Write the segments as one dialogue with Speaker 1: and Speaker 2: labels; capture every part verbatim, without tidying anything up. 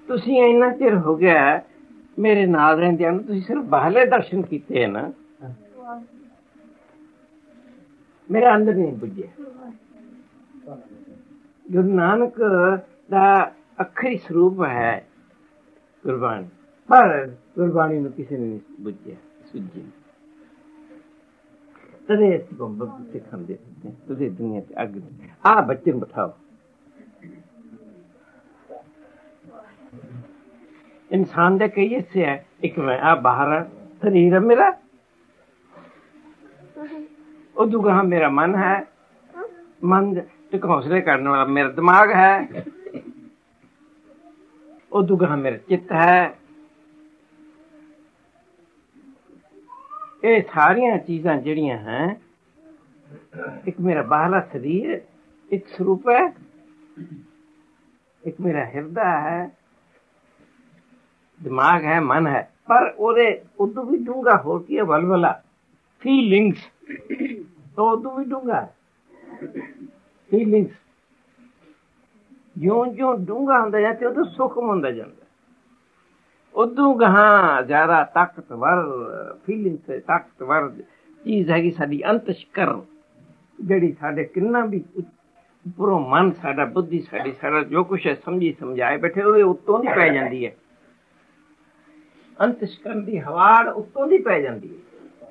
Speaker 1: ਤੁਸੀਂ ਇੰਨਾ ਚਿਰ ਹੋ ਗਿਆ ਮੇਰੇ ਨਾਲ ਰਹਿੰਦਿਆਂ ਨੂੰ, ਤੁਸੀਂ ਸਿਰਫ ਬਾਹਰਲੇ ਦਰਸ਼ਨ ਕੀਤੇ ਹੈ ਨਾ, ਮੇਰਾ ਅੰਦਰ ਨਹੀਂ ਬੁੱਝਿਆ। ਗੁਰੂ ਨਾਨਕ ਦਾ ਅੱਖਰੀ ਸਰੂਪ ਹੈ ਗੁਰਬਾਣੀ, ਪਰ ਗੁਰਬਾਣੀ ਨੂੰ ਕਿਸੇ ਨੇ ਨਹੀਂ ਬੁੱਝਿਆ, ਸੁਝੀ। ਤਦੇ ਅਸੀਂ ਬੰਬ ਤੇ ਖਾਂਦੇ ਫਿਰਦੇ, ਤੁਸੀਂ ਦੁਨੀਆ ਤੇ ਅੱਗ। ਆਹ ਬੱਚੇ ਨੂੰ ਬਿਠਾਓ, इंसान दे कई हिस्से है, एक मैं आ बाहर शरीर है मेरा, उदू कहा मेरा मन है, मन ते हौसले करने वाला मेरा दिमाग है, उदू कहा मेरा चित्त है। ये सारिया चीज़ां जड़ियां हैं, एक मेरा बाहला शरीर एक स्वरूप है, एक मेरा हृदय है, दिमाग है, मन है, पर ओदे उदू भी डूंगा हो के वलवला फीलिंग्स, तो उदू भी डूंगा फीलिंग्स। ज्यों ज्यों डूंगा होंदा जाते उदू सूखम होंदा जांदा, उदू गहां ज्यादा ताकतवर फीलिंग्स ताकतवर चीज हैगी साडी अंतशकरण, जिहड़ी साडे किन्ना भी उपरों मन साडा बुद्धि साडी सारा जो कुछ है समझी समझाए बैठे ओदे उत्तों दी पै जांदी है। अंतशकरण की हवाड़ उत्तों दी पै जाती है।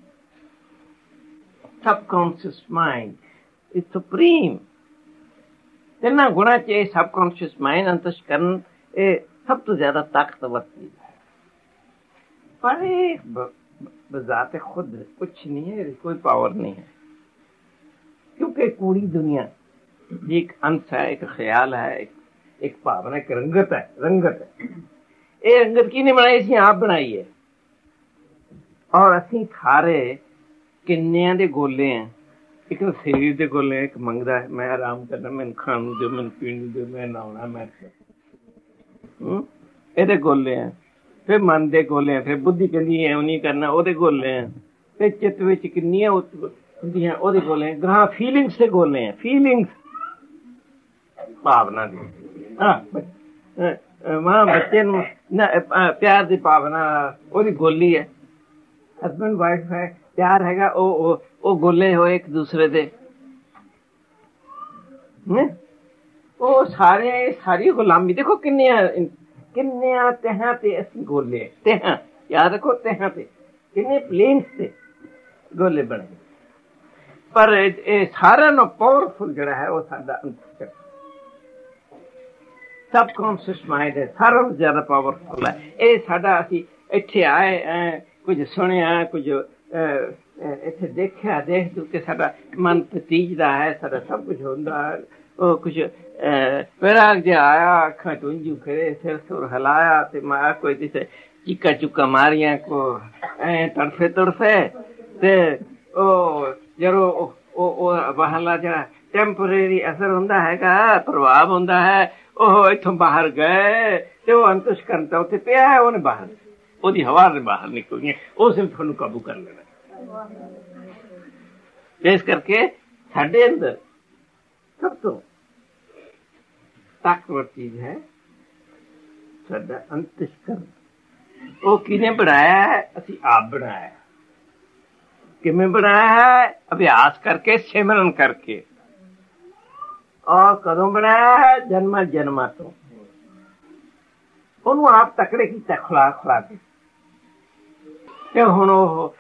Speaker 1: Subconscious mind is supreme. तिना गुणा च सबकॉन्शियस माइंड अंतशकरण ये सब तो ज्यादा ताकतवर चीज है, पर ये बजाते खुद कुछ नहीं है, कोई पावर नहीं है, क्योंकि पूरी दुनिया एक अंश है, एक ख्याल है, एक, एक भावना, एक रंगत है, रंगत है। ये रंगत किने बनाई? असीं आप बनाई है, और असीं थारे किन्नियां दे गोले हैं, एक शरीर दे गोले हैं, एक मंगदा है मैं आराम करना, मैनूं खाण नूं दिओ, मैनूं पीण नूं दिओ, मैं नहाउणा, मैं ਇਹਦੇ ਗੋਲੇ हैं, फिर मन दे गोले हैं, फिर बुद्धि कहंदी है इउं नहीं करना, ਉਹਦੇ गोले हैं, फिर चित्त विच किन्नियां हुंदियां ਉਹਦੇ गोले हैं, ग्रां फीलिंग्स दे गोले हैं, फीलिंग्स भावना दी। हाँ मां बच्चे नूं प्यार दी भावना ਉਹਦੀ गोली है, हसबैंड वाइफ है, प्यार हैगा, ਉਹ ਉਹ गोले होए एक दूसरे दे, ਉਹ ਸਾਰੇ ਸਾਰੀ गुलामी। देखो किन्नियां किन्नियां तहां ते असीं गोले, तहां याद रखो, तहां ते किन्ने प्लेन्स ते गोले बने, पर ਇਹ ਸਾਰਿਆਂ ਨੂੰ ਪਾਵਰਫੁਲ ਜਿਹੜਾ ਹੈ ਉਹ ਸਾਡਾ ਅੰਤਰ सबकॉन्शियस माइंड है, सारा ज्यादा पावरफुल है। ये साडा असीं इत्थे आए कुछ सुनिया, कुछ इत्थे देखिया, देख दू के साडा मन ततीजदा है, साडा सब कुछ होंदा है। वो कुछ वैराग जिहा आया, अखां टूंजू फिरे, सिर सुर हिलाया ते मां कोई किसे चीका चुका मारिया, को ऐ तड़फे तड़फे ते ओ जरो ओ बाहरला जिहड़ा टेंपरेरी असर हुंदा हैगा, प्रभाव हुंदा है, ਉਹ ਇੱਥੋਂ ਬਾਹਰ ਗਏ ਤੇ ਉਹ ਅੰਤਸ਼ਕਰਨ ਤਾਂ ਉੱਥੇ ਪਿਆ ਹੈ, ਉਹਨੇ ਬਾਹਰ ਉਹਦੀ ਹਵਾ ਨੇ ਬਾਹਰ ਨਿਕਲਣੀ, ਉਸ ਨੇ ਤੁਹਾਨੂੰ ਕਾਬੂ ਕਰ ਲੈਣਾ। ਇਸ ਕਰਕੇ ਸਾਡੇ ਅੰਦਰ ਸਭ ਤੋਂ ਤਾਕਤਵਰ ਚੀਜ਼ ਹੈ ਸਾਡਾ ਅੰਤਸ਼ਕਰਨ। ਉਹ ਕਿਹਨੇ ਬਣਾਇਆ ਹੈ? ਅਸੀਂ ਆਪ ਬਣਾਇਆ। ਕਿਵੇਂ ਬਣਾਇਆ ਹੈ? ਅਭਿਆਸ ਕਰਕੇ, ਸਿਮਰਨ ਕਰਕੇ। और कदों बनाया है? जन्मा जन्मा तो ਉਹਨੂੰ ਆਪ ਤਕੜੇ ਕੀਤਾ, ਖੁਲਾ ਖੁਲਾ ਕੇ। ਤੇ ਹੁਣ ਉਹ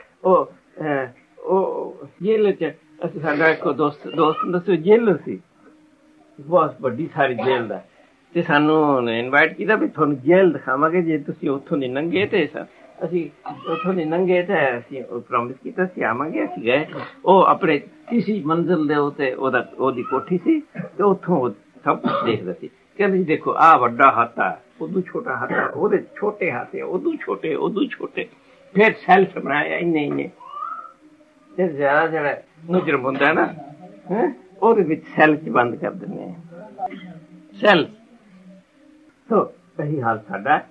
Speaker 1: ਉਹ ਜੇਲ੍ਹ ਚ ਅਸੀਂ, ਸਾਡਾ ਇੱਕ ਦੋਸਤ ਦੋਸਤ ਦੱਸੋ ਜੇਲ੍ਹ ਸੀ, ਬਹੁਤ ਵੱਡੀ ਸਾਰੀ ਜੇਲ੍ਹ ਦਾ, ਤੇ ਸਾਨੂੰ ਇਨਵਾਈਟ ਕੀਤਾ ਵੀ ਤੁਹਾਨੂੰ ਜੇਲ੍ਹ ਦਿਖਾਵਾਂਗੇ, ਜੇ ਤੁਸੀਂ ਉੱਥੋਂ ਦੀ ਲੰਘੇ ਤੇ ਅਸੀਂ ਉੱਥੋਂ ਦੀ ਲੰਘੇ ਤੇ ਅਸੀਂ ਪ੍ਰੋਮਿਸ ਕੀਤਾ ਸੀ ਆਵਾਂਗੇ। ਅਸੀਂ ਗਏ, ਉਹ ਆਪਣੇ ਤੀਸਰੀ ਮੰਜ਼ਿਲ ਦੇ ਉੱਤੇ ਉਹਦਾ ਉਹਦੀ ਕੋਠੀ ਸੀ, ਤੇ ਉੱਥੋਂ ਸਭ ਕੁਛ ਦੇਖਦਾ ਸੀ। ਕਹਿੰਦੇ ਜੀ ਦੇਖੋ ਆਹ ਵੱਡਾ ਹੱਥ ਆ, ਉਦੋਂ ਛੋਟਾ ਹੱਥ ਆ, ਉਹਦੇ ਛੋਟੇ ਹੱਥ ਆ, ਉਦੋਂ ਛੋਟੇ ਉਦੋਂ ਛੋਟੇ, ਫਿਰ ਸੈਲਫ ਬਣਾਇਆ ਇੰਨੇ ਇੰਨੇ, ਤੇ ਜ਼ਿਆਦਾ ਜਿਹੜਾ ਮੁਜਰਮ ਹੁੰਦਾ ਨਾ ਹੈਂ, ਉਹਦੇ ਵਿੱਚ ਸੈੱਲ ਚ ਬੰਦ ਕਰ ਦਿੰਦੇ ਆ ਸੈੱਲ। ਸੋ ਇਹੀ ਹਾਲ ਸਾਡਾ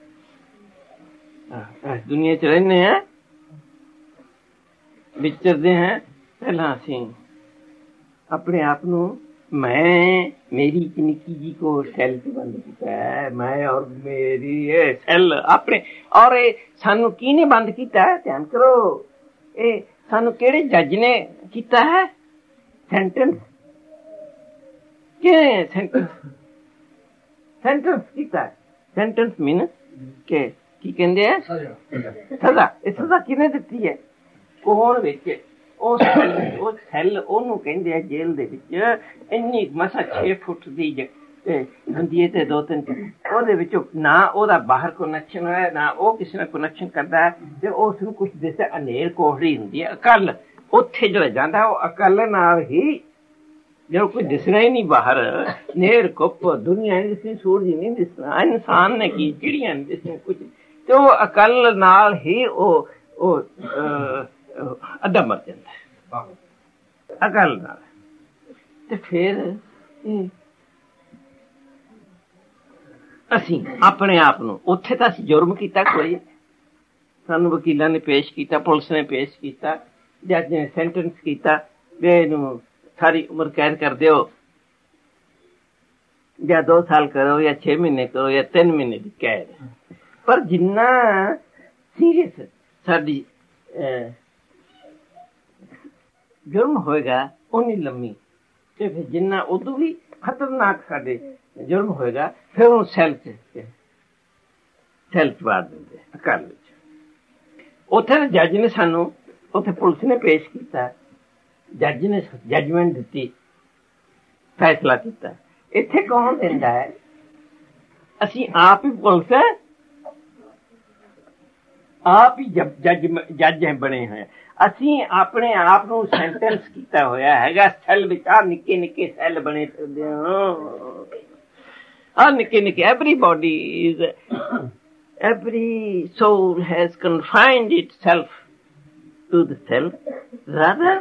Speaker 1: ਇਸ ਦੁਨੀਆ ਚ ਰਹਿੰਦੇ ਹਾਂ, ਵਿਚਰਦੇ ਹਾਂ। ਪਹਿਲਾਂ ਅਸੀਂ ਆਪਣੇ ਆਪ ਨੂੰ मैं मेरी निक्की जी को सैल च बंद किया है, मैं और मेरी ये सैल अपने और ये सानू किने बंद किया है? ध्यान करो, ये सानू केड़े जज ने किया है सेंटेंस? के सेंटेंस सेंटेंस किया है? सेंटेंस मीन के की कहंदे है सजा। ये सजा किने दित्ती है? कौन विच ਉਹ ਸੈੱਲ ਉਹ ਸੈੱਲ ਉਹਨੂੰ ਕਹਿੰਦੇ ਆ ਜੇਲ੍ਹ ਦੇ ਵਿੱਚ ਇੰਨੀ ਮਸਾ ਛੇ ਫੁੱਟ ਦੀ ਹੁੰਦੀ ਹੈ ਤੇ ਦੋ ਤਿੰਨ ਉਹਦੇ ਵਿੱਚੋਂ ਨਾ ਉਹਦਾ ਬਾਹਰ ਕਨੈਕਸ਼ਨ ਹੈ ਨਾ ਉਹ ਕਿਸੇ ਨਾਲ ਕਨੈਕਸ਼ਨ ਕਰਦਾ ਹੈ ਤੇ ਉਸ ਨੂੰ ਕੁਛ ਦਿਸਦਾ ਹਨੇਰ ਕੋਹੜੀ ਹੁੰਦੀ ਹੈ ਅਕਲ ਉੱਥੇ ਜਿਹੜਾ ਜਾਂਦਾ ਉਹ ਅਕਲ ਨਾਲ ਹੀ ਜਦੋਂ ਕੋਈ ਦਿਸਣਾ ਹੀ ਨਹੀਂ ਬਾਹਰ ਨੇਰ ਕੁੱਪ ਦੁਨੀਆ ਨਹੀਂ ਦਿਸਣੀ ਸੂਰਜ ਨਹੀਂ ਦਿਸਣਾ ਇਨਸਾਨ ਨੇ ਕੀ ਚਿੜੀਆਂ ਨਹੀਂ ਦਿਸਣਾ ਕੁਛ ਤੇ ਉਹ ਅਕਲ ਨਾਲ ਹੀ ਉਹ ਉਹ ਅੱਧਾ ਮਰ ਜਾਂਦਾ ਹੈ ਅਕਲ ਨਾਲ ਤੇ ਫਿਰ ਅਸੀਂ ਆਪਣੇ ਆਪ ਨੂੰ ਉੱਥੇ ਤਾਂ ਅਸੀਂ ਜੁਰਮ ਕੀਤਾ ਕੋਈ ਸਾਨੂੰ ਵਕੀਲਾਂ ਨੇ ਪੇਸ਼ ਕੀਤਾ ਪੁਲਿਸ ਨੇ ਪੇਸ਼ ਕੀਤਾ ਜੱਜ ਨੇ ਸੈਂਟੈਂਸ ਕੀਤਾ ਵੀ ਇਹਨੂੰ ਸਾਰੀ ਉਮਰ ਕੈਦ ਕਰ ਦਿਓ ਜਾਂ ਦੋ ਸਾਲ ਕਰੋ ਜਾਂ ਛੇ ਮਹੀਨੇ ਕਰੋ ਜਾਂ ਤਿੰਨ ਮਹੀਨੇ ਦੀ ਕੈਦ ਪਰ ਜਿੰਨਾ ਸੀਰੀਅਸ ਸਾਡੀ ਜੁਰਮ ਹੋਏਗਾ ਉਨੀ ਲੰਮੀ ਤੇ ਫਿਰ ਜਿੰਨਾ ਉਦੋਂ ਵੀ ਖਤਰਨਾਕ ਸਾਡੇ ਜੁਰਮ ਹੋਏਗਾ ਫਿਰ ਉਹ ਸੈੱਲ ਚ ਸੈੱਲ ਚ ਵਾਰ ਦਿੰਦੇ ਅਕਾਲ ਵਿੱਚ ਉੱਥੇ ਜੱਜ ਨੇ ਸਾਨੂੰ ਉੱਥੇ ਪੁਲਿਸ ਨੇ ਪੇਸ਼ ਕੀਤਾ ਜੱਜ ਨੇ ਜੱਜਮੈਂਟ ਦਿੱਤੀ ਫੈਸਲਾ ਕੀਤਾ ਇੱਥੇ ਕੌਣ ਦਿੰਦਾ ਹੈ ਅਸੀਂ ਆਪ ਹੀ ਪੁਲਿਸ ਹੈ ਆਪ ਹੀ ਜੱਜ ਜੱਜ ਬਣੇ ਹੋਏ ਅਸੀਂ ਆਪਣੇ ਆਪ ਨੂੰ ਸੈਂਟੈਂਸ ਕੀਤਾ ਹੋਇਆ ਹੈਗਾ ਸੈੱਲ ਵਿੱਚ ਆ ਨਿੱਕੇ ਨਿੱਕੇ ਸੈੱਲ ਬਣੇ ਫਿਰਦੇ ਹਾਂ ਆ ਨਿੱਕੇ ਨਿੱਕੇ everybody is every soul has confined itself to the cell rather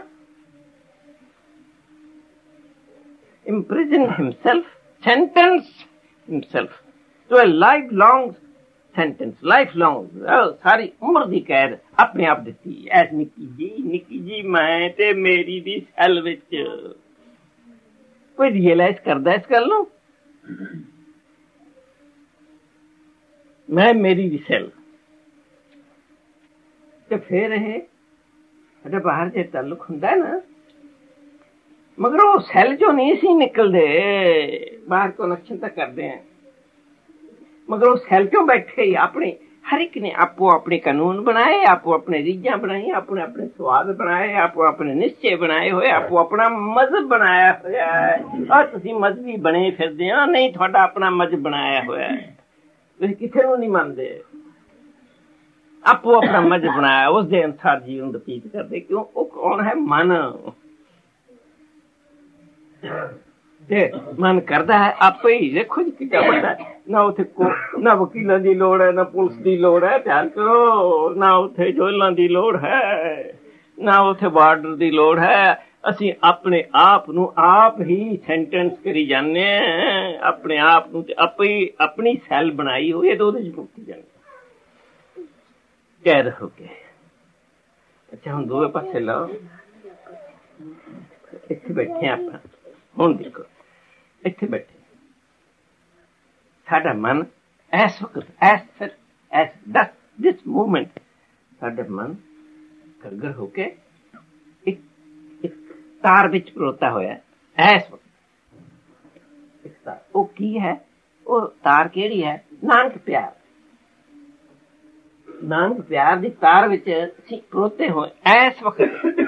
Speaker 1: imprison himself sentence himself to a lifelong sentence lifelong ਸਾਰੀ ਉਮਰ ਦੀ ਕੈਦ ਆਪਣੇ ਆਪ ਦਿੱਤੀ ਐਸ ਨਿੱਕੀ ਜੀ ਨਿੱਕੀ ਜੀ ਮੈਂ ਤੇ ਮੇਰੀ ਦੀ ਸੈੱਲ ਵਿੱਚ ਕੋਈ ਰੀਅਲਾਈਜ਼ ਕਰਦਾ ਇਸ ਗੱਲ ਨੂੰ ਮੈਂ ਮੇਰੀ ਦੀ ਸੈੱਲ ਤੇ ਫਿਰ ਇਹ ਸਾਡੇ ਬਾਹਰ ਜੇ ਤਾਲੁਕ ਹੁੰਦਾ ਨਾ ਮਗਰ ਉਹ ਸੈੱਲ ਚੋਂ ਨਹੀਂ ਸੀ ਨਿਕਲਦੇ ਬਾਹਰ ਕਨੈਕਸ਼ਨ ਤਾਂ ਕਰਦੇ ਆ ਮਗਰ ਉਹ ਸੈੱਲ ਚੋਂ ਬੈਠੇ ਹੀ ਆਪਣੇ ਹਰ ਇੱਕ ਨੇ ਆਪੋ ਆਪਣੇ ਕਾਨੂੰਨ ਬਣਾਏ ਆਪੋ ਆਪਣੇ ਰੀਝਾਂ ਬਣਾਈ ਆਪਣੇ ਆਪਣੇ ਸਵਾਦ ਬਣਾਏ ਆਪੋ ਆਪਣੇ ਨਿਸ਼ਚੇ ਬਣਾਏ ਹੋਏ ਆਪੋ ਆਪਣਾ ਮਜ਼ਹਬ ਬਣਾਇਆ ਹੋਇਆ ਹੈ ਔਰ ਤੁਸੀਂ ਮਜ਼ਹਬੀ ਬਣੇ ਫਿਰਦੇ ਹੋ ਨਹੀਂ ਤੁਹਾਡਾ ਆਪਣਾ ਮਜ਼ਹਬ ਬਣਾਇਆ ਹੋਇਆ ਹੈ ਤੁਸੀਂ ਕਿਸੇ ਨੂੰ ਨਹੀਂ ਮੰਨਦੇ ਆਪੋ ਆਪਣਾ ਮਜ਼ਹਬ ਬਣਾਇਆ ਉਸ ਦੇ ਅਨੁਸਾਰ ਜੀਵਨ ਬਤੀਤ ਕਰਦੇ ਕਿਉਂ ਉਹ ਕੌਣ ਹੈ ਮਨ ਤੇ ਮਨ ਕਰਦਾ ਹੈ ਆਪੇ ਹੀ ਦੇਖੋ ਜੀ ਕਿੱਡਾ ਵੱਡਾ ਨਾ ਉੱਥੇ ਨਾ ਵਕੀਲਾਂ ਦੀ ਲੋੜ ਹੈ ਨਾ ਪੁਲਿਸ ਦੀ ਲੋੜ ਹੈ ਧਿਆਨ ਕਰੋ ਨਾ ਉੱਥੇ ਜੋਲਾਂ ਦੀ ਲੋੜ ਹੈ ਨਾ ਉੱਥੇ ਬਾਰਡਰ ਦੀ ਲੋੜ ਹੈ ਅਸੀਂ ਆਪਣੇ ਆਪ ਨੂੰ ਆਪ ਹੀ ਸੈਂਟੈਂਸ ਕਰੀ ਜਾਂਦੇ ਹਾਂ ਆਪਣੇ ਆਪ ਨੂੰ ਤੇ ਆਪੇ ਹੀ ਆਪਣੀ ਸੈੱਲ ਬਣਾਈ ਹੋਈ ਹੈ ਤੇ ਉਹਦੇ ਚ ਭੁਗਤੀ ਜਾਂਦੇ ਕੈਦ ਹੋ ਕੇ ਅੱਛਾ ਹੁਣ ਦੋਵੇਂ ਪਾਸੇ ਲਾਓ ਇੱਥੇ ਬੈਠੇ ਆਪਾਂ ਹੁਣ ਦੇਖੋ ਇੱਥੇ ਬੈਠੇ ਸਾਡਾ ਮਨ ਇਸ ਵਕਤ ਇਸ ਇਸ ਦਸ ਦਿਸ ਮੂਵਮੈਂਟ ਸਾਡਾ ਮਨ ਗਰਗਰ ਹੋ ਕੇ ਇੱਕ ਇੱਕ ਤਾਰ ਵਿੱਚ ਪਰੋਤਾ ਹੋਇਆ ਇਸ ਵਕਤ ਇੱਕ ਤਾਰ ਉਹ ਕੀ ਹੈ ਉਹ ਤਾਰ ਕਿਹੜੀ ਹੈ ਨਾਨਕ ਪਿਆਰ ਨਾਨਕ ਪਿਆਰ ਦੀ ਤਾਰ ਵਿੱਚ ਅਸੀਂ ਪਰੋਤੇ ਹੋਏ ਇਸ ਵਕਤ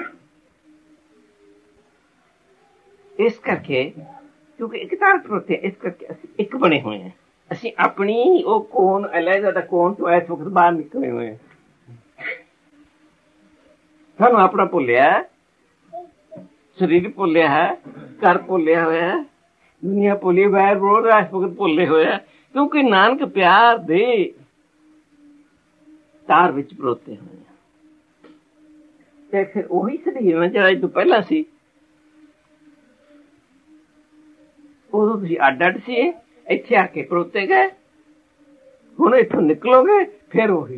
Speaker 1: ਇਸ ਕਰਕੇ ਕਿਉਂਕਿ ਇੱਕ ਤਾਰ ਪਰੋਤੇ ਇਸ ਕਰਕੇ ਅਸੀਂ ਇੱਕ ਬਣੇ ਹੋਏ ਹਾਂ ਅਸੀਂ ਆਪਣੀ ਉਹ ਕੋਨ ਅਲੱਗ ਦਾ ਕੋਨ ਤੋਂ ਇਸ ਵਕਤ ਬਾਹਰ ਨਿਕਲੇ ਹੋਏ ਹਾਂ ਸਾਨੂੰ ਆਪਣਾ ਭੁੱਲਿਆ ਸਰੀਰ ਭੁੱਲਿਆ ਹੈ ਘਰ ਭੁੱਲਿਆ ਹੋਇਆ ਦੁਨੀਆ ਭੁੱਲੀ ਬਾਹਰ ਰੋਡ ਇਸ ਵਕਤ ਭੁੱਲੇ ਹੋਇਆ ਕਿਉਂਕਿ ਨਾਨਕ ਪਿਆਰ ਦੇ ਤਾਰ ਵਿੱਚ ਪਰੋਤੇ ਹੋਏ ਹਾਂ ਤੇ ਫਿਰ ਉਹੀ ਸਰੀਰ ਨਾ ਜਿਹੜਾ ਤੋਂ ਪਹਿਲਾਂ ਸੀ ਉਦੋਂ ਤੁਸੀਂ ਅੱਡ ਅੱਡ ਸੀ ਇੱਥੇ ਆ ਕੇ ਪਰੋਤੇ ਗਏ ਹੁਣ ਇੱਥੋਂ ਨਿਕਲੋਗੇ ਫਿਰ ਉਹੀ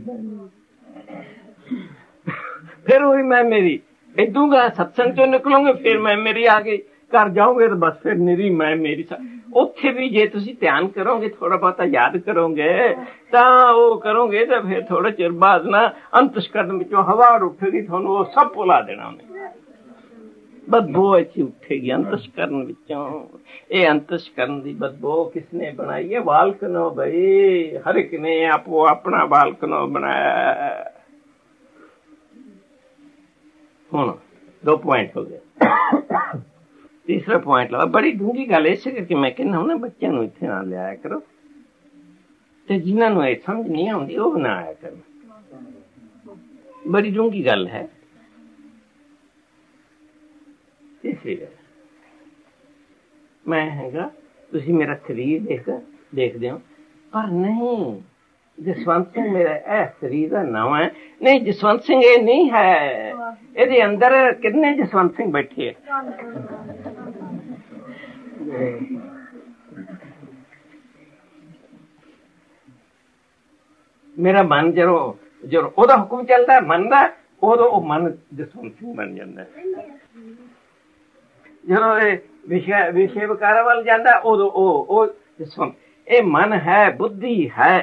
Speaker 1: ਫਿਰ ਉਹੀ ਮੈਂ ਮੇਰੀ ਇਦੂਗਾ ਸਤਸੰਗ ਚੋਂ ਨਿਕਲੋਗੇ ਫਿਰ ਮੈਂ ਮੇਰੀ ਆ ਗਈ ਕਰ ਜਾਓਗੇ ਤਾਂ ਬਸ ਫਿਰ ਨਿਰੀ ਮੈਂ ਮੇਰੀ ਉੱਥੇ ਵੀ ਜੇ ਤੁਸੀਂ ਧਿਆਨ ਕਰੋਗੇ ਥੋੜਾ ਬਹੁਤਾ ਯਾਦ ਕਰੋਗੇ ਤਾਂ ਉਹ ਕਰੋਗੇ ਤਾਂ ਫਿਰ ਥੋੜਾ ਚਿਰ ਬਾਅਦ ਨਾ ਅੰਤਸ਼ਕਰਨ ਵਿੱਚੋਂ ਹਵਾ ਉੱਠੇਗੀ ਤੁਹਾਨੂੰ ਉਹ ਸਭ ਭੁਲਾ ਦੇਣਾ ਉਹਨੇ ਬਦਬੂ ਇੱਥੇ ਉੱਠੇਗੀ ਅੰਤਸ਼ਕਰਨ ਵਿੱਚੋਂ ਇਹ ਅੰਤਸ਼ਕਰਨ ਦੀ ਬਦਬੂ ਕਿਸਨੇ ਬਣਾਈ ਹੈ ਬਾਲਕਨੋ ਬਈ ਹਰ ਇੱਕ ਨੇ ਆਪੋ ਆਪਣਾ ਬਾਲਕਨੋ ਬਣਾਇਆ ਹੁਣ ਦੋ ਪੁਆਇੰਟ ਹੋ ਗਏ ਤੀਸਰਾ ਪੁਆਇੰਟ ਲਾ ਬੜੀ ਡੂੰਘੀ ਗੱਲ ਇਸੇ ਕਰਕੇ ਮੈਂ ਕਹਿੰਦਾ ਹੁਣ ਬੱਚਿਆਂ ਨੂੰ ਇੱਥੇ ਨਾ ਲਿਆਇਆ ਕਰੋ ਤੇ ਜਿਨ੍ਹਾਂ ਨੂੰ ਇਹ ਸਮਝ ਨਹੀਂ ਆਉਂਦੀ ਉਹ ਨਾ ਆਇਆ ਕਰਨ ਬੜੀ ਡੂੰਘੀ ਗੱਲ ਹੈ ਤੀਸਰੀ ਗੱਲ ਮੈਂ ਹੈਗਾ ਤੁਸੀਂ ਮੇਰਾ ਸਰੀਰ ਦੇਖ ਦੇਖਦੇ ਹੋ ਪਰ ਨਹੀਂ ਜਸਵੰਤ ਸਿੰਘ ਮੇਰਾ ਇਹ ਸਰੀਰ ਦਾ ਨਾਮ ਹੈ ਨਹੀਂ ਜਸਵੰਤ ਸਿੰਘ ਇਹ ਨਹੀਂ ਹੈ ਇਹਦੇ ਅੰਦਰ ਕਿੰਨੇ ਜਸਵੰਤ ਸਿੰਘ ਬੈਠੇ ਹੈ ਮੇਰਾ ਮਨ ਜਦੋਂ ਜਦੋਂ ਉਹਦਾ ਹੁਕਮ ਚੱਲਦਾ ਮਨ ਦਾ ਉਦੋਂ ਉਹ ਮਨ ਜਸਵੰਤ ਸਿੰਘ ਬਣ ਜਾਂਦਾ ਜਦੋਂ ਇਹ ਵਿਸ਼ੇ ਵਿਸ਼ੇ ਵਿਕਾਰਾਂ ਵੱਲ ਜਾਂਦਾ ਉਦੋਂ ਉਹ ਉਹ ਜਸਵੰਤ ਇਹ ਮਨ ਹੈ ਬੁੱਧੀ ਹੈ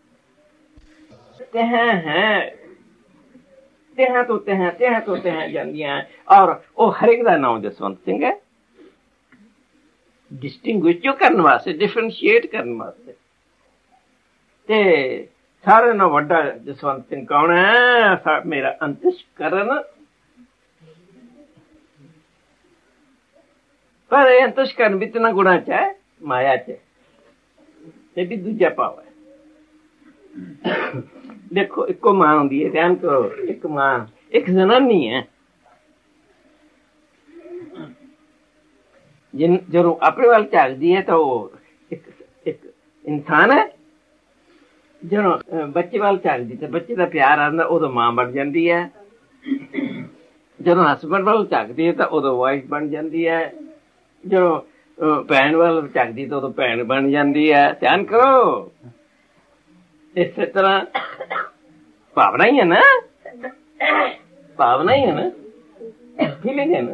Speaker 1: ਤਹਾਂ ਹੈ ਤਹਾਂ ਤੋਂ ਤਹਾਂ ਤਹਾਂ ਤੋਂ ਤਹਾਂ ਜਾਂਦੀਆਂ ਔਰ ਉਹ ਹਰ ਇੱਕ ਦਾ ਨਾਮ ਜਸਵੰਤ ਸਿੰਘ ਹੈ ਡਿਸਟਿੰਗੁਇਸ਼ ਕਰਨ ਵਾਸਤੇ ਡਿਫਰੈਂਸ਼ੀਏਟ ਕਰਨ ਵਾਸਤੇ ਤੇ ਸਾਰਿਆਂ ਨਾਲੋਂ ਵੱਡਾ ਜਸਵੰਤ ਸਿੰਘ ਕੌਣ ਹੈ ਮੇਰਾ ਅੰਤਸ਼ਕਰਨ ਪਰ ਇਹ ਅੰਤਸ਼ਕਰਨ ਵਿੱਚ ਨਾ ਗੁਣਾ ਚ ਹੈ ਮਾਇਆ ਚ ਇਹ ਵੀ ਦੂਜਾ ਭਾਵ ਹੈ ਦੇਖੋ ਇੱਕੋ ਮਾਂ ਹੁੰਦੀ ਹੈ ਧਿਆਨ ਕਰੋ ਇੱਕ ਮਾਂ ਇੱਕ ਜ਼ਨਾਨੀ ਹੈ ਜਿਨ ਜਦੋਂ ਆਪਣੇ ਵੱਲ ਝਾਕਦੀ ਹੈ ਤਾਂ ਉਹ ਇੱਕ ਇੱਕ ਇਨਸਾਨ ਹੈ ਜਦੋਂ ਬੱਚੇ ਵੱਲ ਝਾਕਦੀ ਤਾਂ ਬੱਚੇ ਦਾ ਪਿਆਰ ਆਉਂਦਾ ਉਦੋਂ ਮਾਂ ਬਣ ਜਾਂਦੀ ਹੈ ਜਦੋਂ ਹਸਬੈਂਡ ਵੱਲ ਝਾਕਦੀ ਹੈ ਤਾਂ ਉਦੋਂ ਵਾਈਫ ਬਣ ਜਾਂਦੀ ਹੈ ਜਦੋਂ ਭੈਣ ਵੱਲ ਝਾਕਦੀ ਤਾਂ ਉਦੋਂ ਭੈਣ ਬਣ ਜਾਂਦੀ ਹੈ ਧਿਆਨ ਕਰੋ ਇਸੇ ਤਰ੍ਹਾਂ ਭਾਵਨਾ ਹੀ ਹੈ ਨਾ ਭਾਵਨਾ ਹੀ ਹੈ ਨਾ ਫੀਲਿੰਗ ਹੈ ਨਾ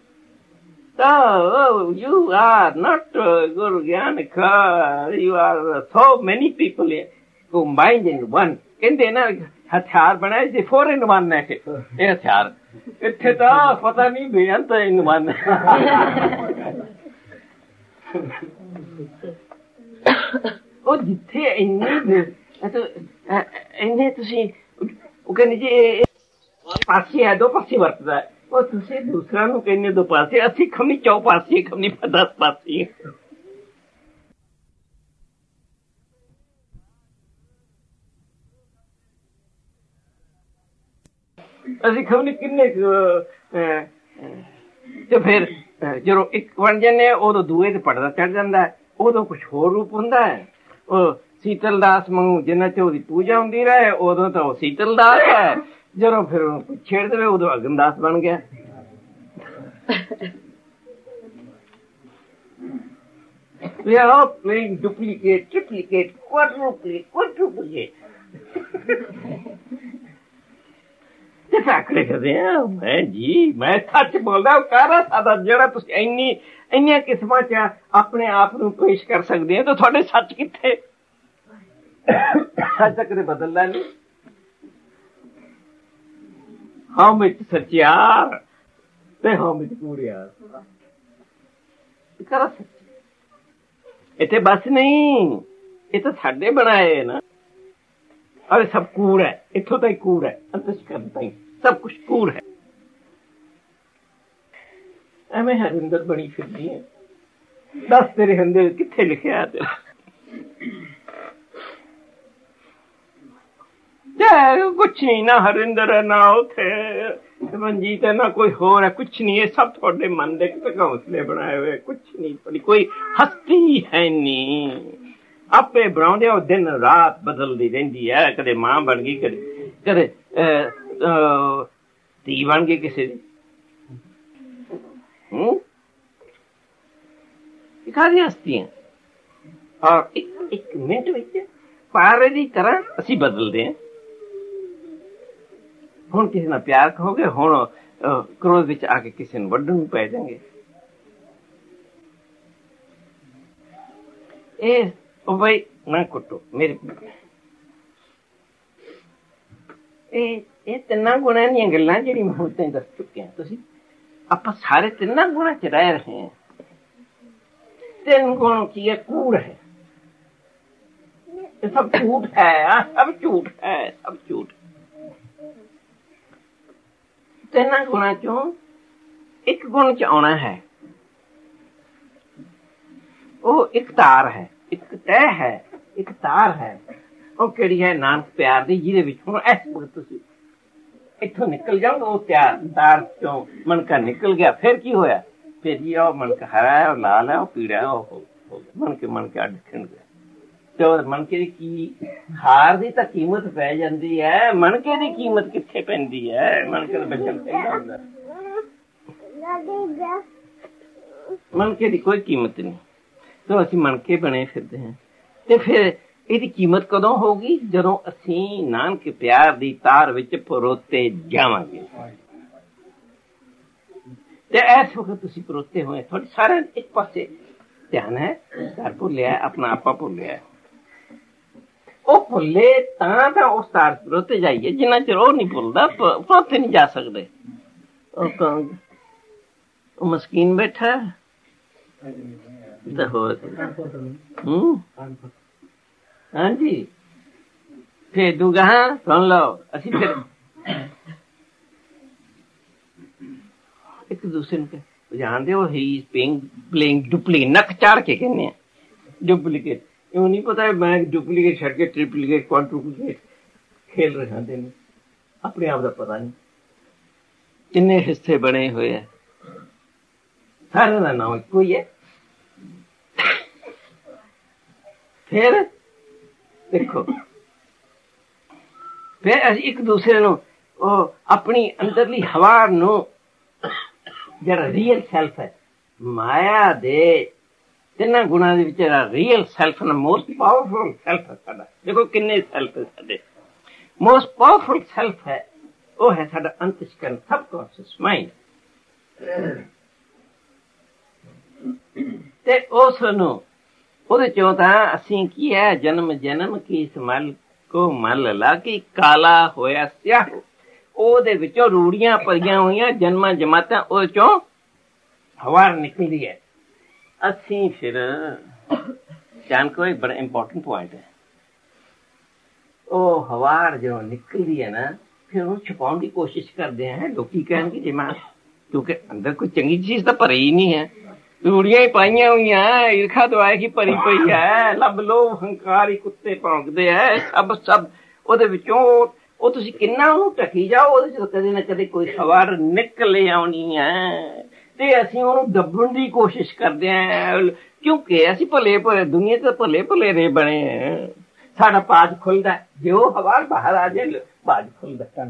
Speaker 1: So you are not uh, Guru Gyanaka, you are uh, so many people combined in one. ਕਹਿੰਦੇ ਨਾ ਹਥਿਆਰ ਬਣਾਏ ਜੇ ਫੋਰ ਇਨ ਵਨ ਹੈ ਇਹ ਹਥਿਆਰ ਇੱਥੇ ਤਾਂ ਪਤਾ ਨਹੀਂ ਬੇਅੰਤ ਇਨ ਵਨ ਉਹ ਜਿੱਥੇ ਇੰਨੇ ਇੰਨੇ ਤੁਸੀਂ ਉਹ ਕਹਿੰਦੇ ਜੀ ਪਾਸੇ ਹੈ ਦੋ ਪਾਸੇ ਵਰਤਦਾ ਹੈ ਉਹ ਤੁਸੀਂ ਦੂਸਰਾ ਨੂੰ ਕਹਿੰਦੇ ਦੋ ਪਾਸੇ ਅਸੀਂ ਖਮੀ ਚੌ ਪਾਸੇ ਖਮੀ ਦਸ ਪਾਸੇ ਅਸੀਂ ਖਮੀ ਕਿੰਨੇ ਤੇ ਫਿਰ ਜਦੋਂ ਇੱਕ ਬਣ ਜਾਂਦੇ ਉਦੋਂ ਦੂਏ ਤੇ ਪੜਦਾ ਚੜ ਜਾਂਦਾ ਉਦੋਂ ਕੁਛ ਹੋਰ ਰੂਪ ਹੁੰਦਾ ਹੈ ਉਹ ਸੀਤਲ ਦਾਸ ਵਾਂਗੂ ਜਿੰਨਾ ਚ ਉਹਦੀ ਪੂਜਾ ਹੁੰਦੀ ਰਹੇ ਉਦੋਂ ਤਾਂ ਉਹ ਸੀਤਲ ਦਾਸ ਹੈ ਜਦੋਂ ਫਿਰ ਉਹਨੂੰ ਛੇੜ ਦੇਵੇ ਉਦੋਂ ਅਗਨਦਾਸ ਬਣ ਗਿਆ We are all playing duplicate, triplicate, quadruplicate, quadruplicate. ਤੇ ਫੈਕੜੇ ਕਰਦੇ ਆ ਮੈਂ ਜੀ ਮੈਂ ਸੱਚ ਬੋਲਦਾ ਕਾਰਾ ਸਾਦਾ ਜਿਹੜਾ ਤੁਸੀਂ ਇੰਨੀ ਇੰਨੀਆਂ ਕਿਸਮਾਂ ਚ ਆਪਣੇ ਆਪ ਨੂੰ ਪੇਸ਼ ਕਰ ਸਕਦੇ ਆ ਤਾਂ ਤੁਹਾਡੇ ਸੱਚ ਕਿੱਥੇ ਸੱਚ ਕਦੇ ਬਦਲਦਾ ਨਹੀਂ ਹਾਂ ਵਿੱਚ ਸੱਚਿਆਰ ਤੇ ਹਾਂ ਵਿੱਚ ਕੂੜਿਆਰ ਕਰਾ ਸੱਚ ਇੱਥੇ ਬਸ ਨਹੀਂ ਇਹ ਤਾਂ ਸਾਡੇ ਬਣਾਏ ਨਾ ਅਰੇ ਸਭ ਕੂੜ ਹੈ ਇੱਥੋਂ ਤਾਂ ਹੀ ਕੂੜ ਹੈ ਅੰਤਸ਼ਕਰਨ ਤਾਂ ਹੀ ਸਭ ਕੁਛ ਕੂੜ ਹੈ ਐਵੇਂ ਹਰਿੰਦਰ ਬਣੀ ਫਿਰਦੀ ਹੈ ਦੱਸ ਤੇਰੇ ਅੰਦਰ ਕਿੱਥੇ ਲਿਖਿਆ ਤੇਰਾ ਕੁਛ ਨਹੀਂ ਨਾ ਹਰਿੰਦਰ ਨਾ ਉੱਥੇ ਮਨਜੀਤ ਹੈ ਨਾ ਕੋਈ ਹੋਰ ਹੈ ਕੁਛ ਨਹੀਂ ਇਹ ਸਭ ਤੁਹਾਡੇ ਮਨ ਦੇ ਘੌਂਸਲੇ ਬਣਾਏ ਹੋਏ ਕੁਛ ਨਹੀਂ ਕੋਈ ਹਸਤੀ ਹੈ ਨਹੀਂ ਆਪੇ ਬਣਾਉਂਦੇ ਉਹ ਦਿਨ ਰਾਤ ਬਦਲਦੀ ਰਹਿੰਦੀ ਹੈ ਕਦੇ ਮਾਂ ਬਣ ਗਈ ਕਦੇ ਕਦੇ ਧੀ ਬਣ ਗਈ ਕਿਸੇ ਦੀ ਹਮ ਕਾਹਦੀ ਹਸਤੀਆਂ ਔਰ ਇੱਕ ਇੱਕ ਮਿੰਟ ਵਿੱਚ ਪਾਰੇ ਦੀ ਤਰ੍ਹਾਂ ਅਸੀਂ ਬਦਲਦੇ ਹਾਂ ਹੁਣ ਕਿਸੇ ਨਾਲ ਪਿਆਰ ਕਹੋਗੇ ਹੁਣ ਕ੍ਰੋਧ ਵਿੱਚ ਆ ਕੇ ਕਿਸੇ ਨੂੰ ਵੱਢਣ ਨੂੰ ਪੈ ਜਾਣਗੇ ਇਹ ਉਹ ਬਈ ਨਾ ਕੁੱਟੋ ਮੇਰੇ ਇਹ ਇਹ ਤਿੰਨਾਂ ਗੁਣਾਂ ਦੀਆਂ ਗੱਲਾਂ ਜਿਹੜੀ ਮੈਂ ਹੁਣ ਤੈਨੂੰ ਦੱਸ ਚੁੱਕਿਆ। ਤੁਸੀਂ ਆਪਾਂ ਸਾਰੇ ਤਿੰਨਾਂ ਗੁਣਾਂ ਚ ਰਹਿ ਰਹੇ ਹਾਂ। ਤਿੰਨ ਗੁਣ ਕੀ ਹੈ? ਕੂੜ ਹੈ, ਇਹ ਸਭ ਝੂਠ ਹੈ, ਸਭ ਝੂਠ ਹੈ, ਸਭ ਝੂਠ। ਤਿੰਨਾਂ ਗੁਣਾਂ ਚੋਂ ਇੱਕ ਗੁਣ ਚ ਆਉਣਾ ਹੈ, ਉਹ ਇੱਕ ਤਾਰ ਹੈ, ਇੱਕ ਤਹਿ ਹੈ, ਇੱਕ ਤਾਰ ਹੈ। ਉਹ ਕਿਹੜੀ ਹੈ? ਨਾਨਕ ਪਿਆਰ ਦੀ, ਜਿਹਦੇ ਵਿੱਚ ਹੁਣ ਇਸ ਵਕਤ ਤੁਸੀਂ ਇੱਥੋਂ ਨਿਕਲ ਜਾਓ। ਉਹ ਤਿਆਰ ਤਾਰ ਚੋਂ ਮਣਕਾ ਨਿਕਲ ਗਿਆ, ਫਿਰ ਕੀ ਹੋਇਆ? ਫਿਰ ਜੀ ਉਹ ਮਣਕਾ ਹਰਾ ਹੈ, ਉਹ ਲਾਲ ਹੈ, ਉਹ ਪੀੜਾ ਹੈ, ਉਹ ਹੋ ਗਿਆ ਮਣਕੇ ਮਣਕੇ ਅੱਡ ਖਿੰਡ ਗਿਆ। ਤੇ ਉਹ ਮਣਕੇ ਦੀ ਕੀ ਹਾਰ ਦੀ ਤਾਂ ਕੀਮਤ ਪੈ ਜਾਂਦੀ ਹੈ, ਮਣਕੇ ਦੀ ਕੀਮਤ ਕਿੱਥੇ ਪੈਂਦੀ ਹੈ? ਮਣਕੇ ਦਾ ਬੱਚਾ ਪੈਂਦਾ ਹੁੰਦਾ, ਮਣਕੇ ਦੀ ਕੋਈ ਕੀਮਤ ਨਹੀਂ। ਤੇ ਅਸੀਂ ਮਣਕੇ ਬਣੇ ਫਿਰਦੇ ਹਾਂ। ਤੇ ਫਿਰ ਇਹਦੀ ਕੀਮਤ ਕਦੋਂ ਹੋਊਗੀ? ਜਦੋਂ ਅਸੀਂ ਨਾਨਕ ਪਿਆਰ ਦੀ ਤਾਰ ਵਿੱਚ ਪਰੋਤੇ ਜਾਵਾਂਗੇ। ਤੇ ਇਸ ਵਕਤ ਤੁਸੀਂ ਪਰੋਤੇ ਹੋਏ, ਤੁਹਾਡੇ ਸਾਰਿਆਂ ਇੱਕ ਪਾਸੇ ਧਿਆਨ ਹੈ, ਘਰ ਭੁੱਲਿਆ, ਆਪਣਾ ਆਪਾ ਭੁੱਲਿਆ। ਉਹ ਭੁੱਲੇ ਤਾਂ ਤਾਂ ਉਸ ਤਾਰ ਪਰੋਤੇ ਜਾਈਏ। ਜਿੰਨਾ ਚਿਰ ਉਹ ਨਹੀਂ ਭੁੱਲਦਾ ਪਰੋਤੇ ਨਹੀਂ ਜਾ ਸਕਦੇ। ਉਹ ਕੌਣ? ਉਹ ਮਸਕੀਨ ਬੈਠਾ ਤੇ ਹੋਰ ਹੂੰ ਹਾਂਜੀ ਫਿਰ ਦੂਗਾ ਹਾਂ ਸੁਣ ਲਓ। ਅਸੀਂ ਫਿਰ ਇੱਕ ਦੂਸਰੇ ਨੂੰ ਜਾਣਦੇ ਹੋ, ਹੀ ਪੇਇੰਗ ਪਲੇਇੰਗ ਡੁਪਲੀਕੇਟ, ਨੱਕ ਚਾੜ ਕੇ ਕਹਿੰਦੇ ਆ ਡੁਪਲੀਕੇਟ। ਉਹ ਨਹੀਂ ਪਤਾ ਮੈਂ ਡੁਪਲੀਕੇਟ ਛੱਡ ਕੇ ਟ੍ਰਿਪਲੀਕੇਟ ਕੁਆਡਰੂਪਲੀਕੇਟ ਖੇਲ ਰਹੇ ਹੁੰਦੇ ਨੇ। ਆਪਣੇ ਆਪ ਦਾ ਪਤਾ ਨਹੀਂ ਕਿੰਨੇ ਹਿੱਸੇ ਬਣੇ ਹੋਏ ਆ, ਸਾਰਿਆਂ ਦਾ ਨਾਮ ਇੱਕੋ ਹੀ ਹੈ। ਫਿਰ ਦੇਖੋ, ਫਿਰ ਅਸੀਂ ਇੱਕ ਦੂਸਰੇ ਨੂੰ ਉਹ ਆਪਣੀ ਅੰਦਰਲੀ ਹਵਾ ਨੂੰ, ਜਿਹੜਾ ਰੀਅਲ ਸੈਲਫ ਹੈ, ਮਾਇਆ ਦੇ ਤਿੰਨਾਂ ਗੁਣਾਂ ਦੇ ਵਿੱਚ ਜਿਹੜਾ ਰੀਅਲ ਸੈਲਫ ਨਾ, ਮੋਸਟ ਪਾਵਰਫੁਲ ਸੈਲਫ ਹੈ ਸਾਡਾ। ਦੇਖੋ ਕਿੰਨੇ ਸੈਲਫ ਹੈ ਸਾਡੇ। ਮੋਸਟ ਪਾਵਰਫੁਲ ਸੈਲਫ ਹੈ ਉਹ ਹੈ ਸਾਡਾ ਅੰਤਿਸ਼ਕਰਨ, ਸਬਕੌਂਸ਼ੀਅਸ ਮਾਈਂਡ। ਤੇ ਉਸ ਨੂੰ ਉਹਦੇ ਚੋਂ ਤਾਂ ਅਸੀਂ ਕੀ ਹੈ, ਜਨਮ ਜਨਮ ਕੀ ਸਮਲ ਕੋ ਮਲ ਲਾ ਕੇ ਕਾਲਾ ਹੋਇਆ ਸਿਆਹ। ਉਹਦੇ ਵਿੱਚੋਂ ਰੂੜੀਆਂ ਭਰੀਆਂ ਹੋਈਆਂ ਜਨਮਾਂ ਜਮਾਤਾਂ, ਉਹਦੇ ਚੋਂ ਹਵਾ ਨਿਕਲਦੀ ਹੈ। ਅਸੀਂ ਫਿਰ ਜਾਣ ਕੋ ਇੱਕ ਬੜਾ ਇੰਪੋਰਟੈਂਟ ਪੁਆਇੰਟ ਹੈ, ਉਹ ਹਵਾ ਜਦੋਂ ਨਿਕਲਦੀ ਹੈ ਨਾ, ਫਿਰ ਉਹਨੂੰ ਛੁਪਾਉਣ ਦੀ ਕੋਸ਼ਿਸ਼ ਕਰਦੇ ਹੈ। ਲੋਕੀ ਕਹਿਣਗੇ ਜੇ ਮੈਂ, ਕਿਉਂਕਿ ਅੰਦਰ ਕੋਈ ਚੰਗੀ ਚੀਜ਼ ਤਾਂ ਭਰੀ ਹੀ ਨਹੀਂ ਹੈ, ਰੂੜੀਆਂ ਹੀ ਪਾਈਆਂ ਹੋਈਆਂ, ਈਰਖਾ ਦਵਾਏ ਕੀ ਭਰੀ ਪਈ ਹੈ, ਲੱਭ ਲੋ ਹੰਕਾਰੀ ਕੁੱਤੇ ਭੌਂਕਦੇ ਹੈ, ਸਭ ਸਭ ਉਹਦੇ ਵਿੱਚੋਂ। ਉਹ ਤੁਸੀਂ ਕਿੰਨਾ ਉਹਨੂੰ ਢਕੀ ਜਾਓ, ਉਹਦੇ ਚ ਕਦੇ ਨਾ ਕਦੇ ਕੋਈ ਖਬਰ ਨਿਕਲ ਆਉਣੀ ਹੈ। ਤੇ ਅਸੀਂ ਉਹਨੂੰ ਦੱਬਣ ਦੀ ਕੋਸ਼ਿਸ਼ ਕਰਦੇ ਹਾਂ, ਕਿਉਂਕਿ ਅਸੀਂ ਭਲੇ ਭਲੇ ਦੁਨੀਆ ਚ ਭਲੇ ਭਲੇ ਰੇ ਬਣੇ ਹੈ। ਸਾਡਾ ਬਾਜ ਖੁੱਲਦਾ, ਜੇ ਉਹ ਹਵਾ ਬਾਹਰ ਆ ਜਾਏ ਬਾਜ ਖੁੱਲਦਾ।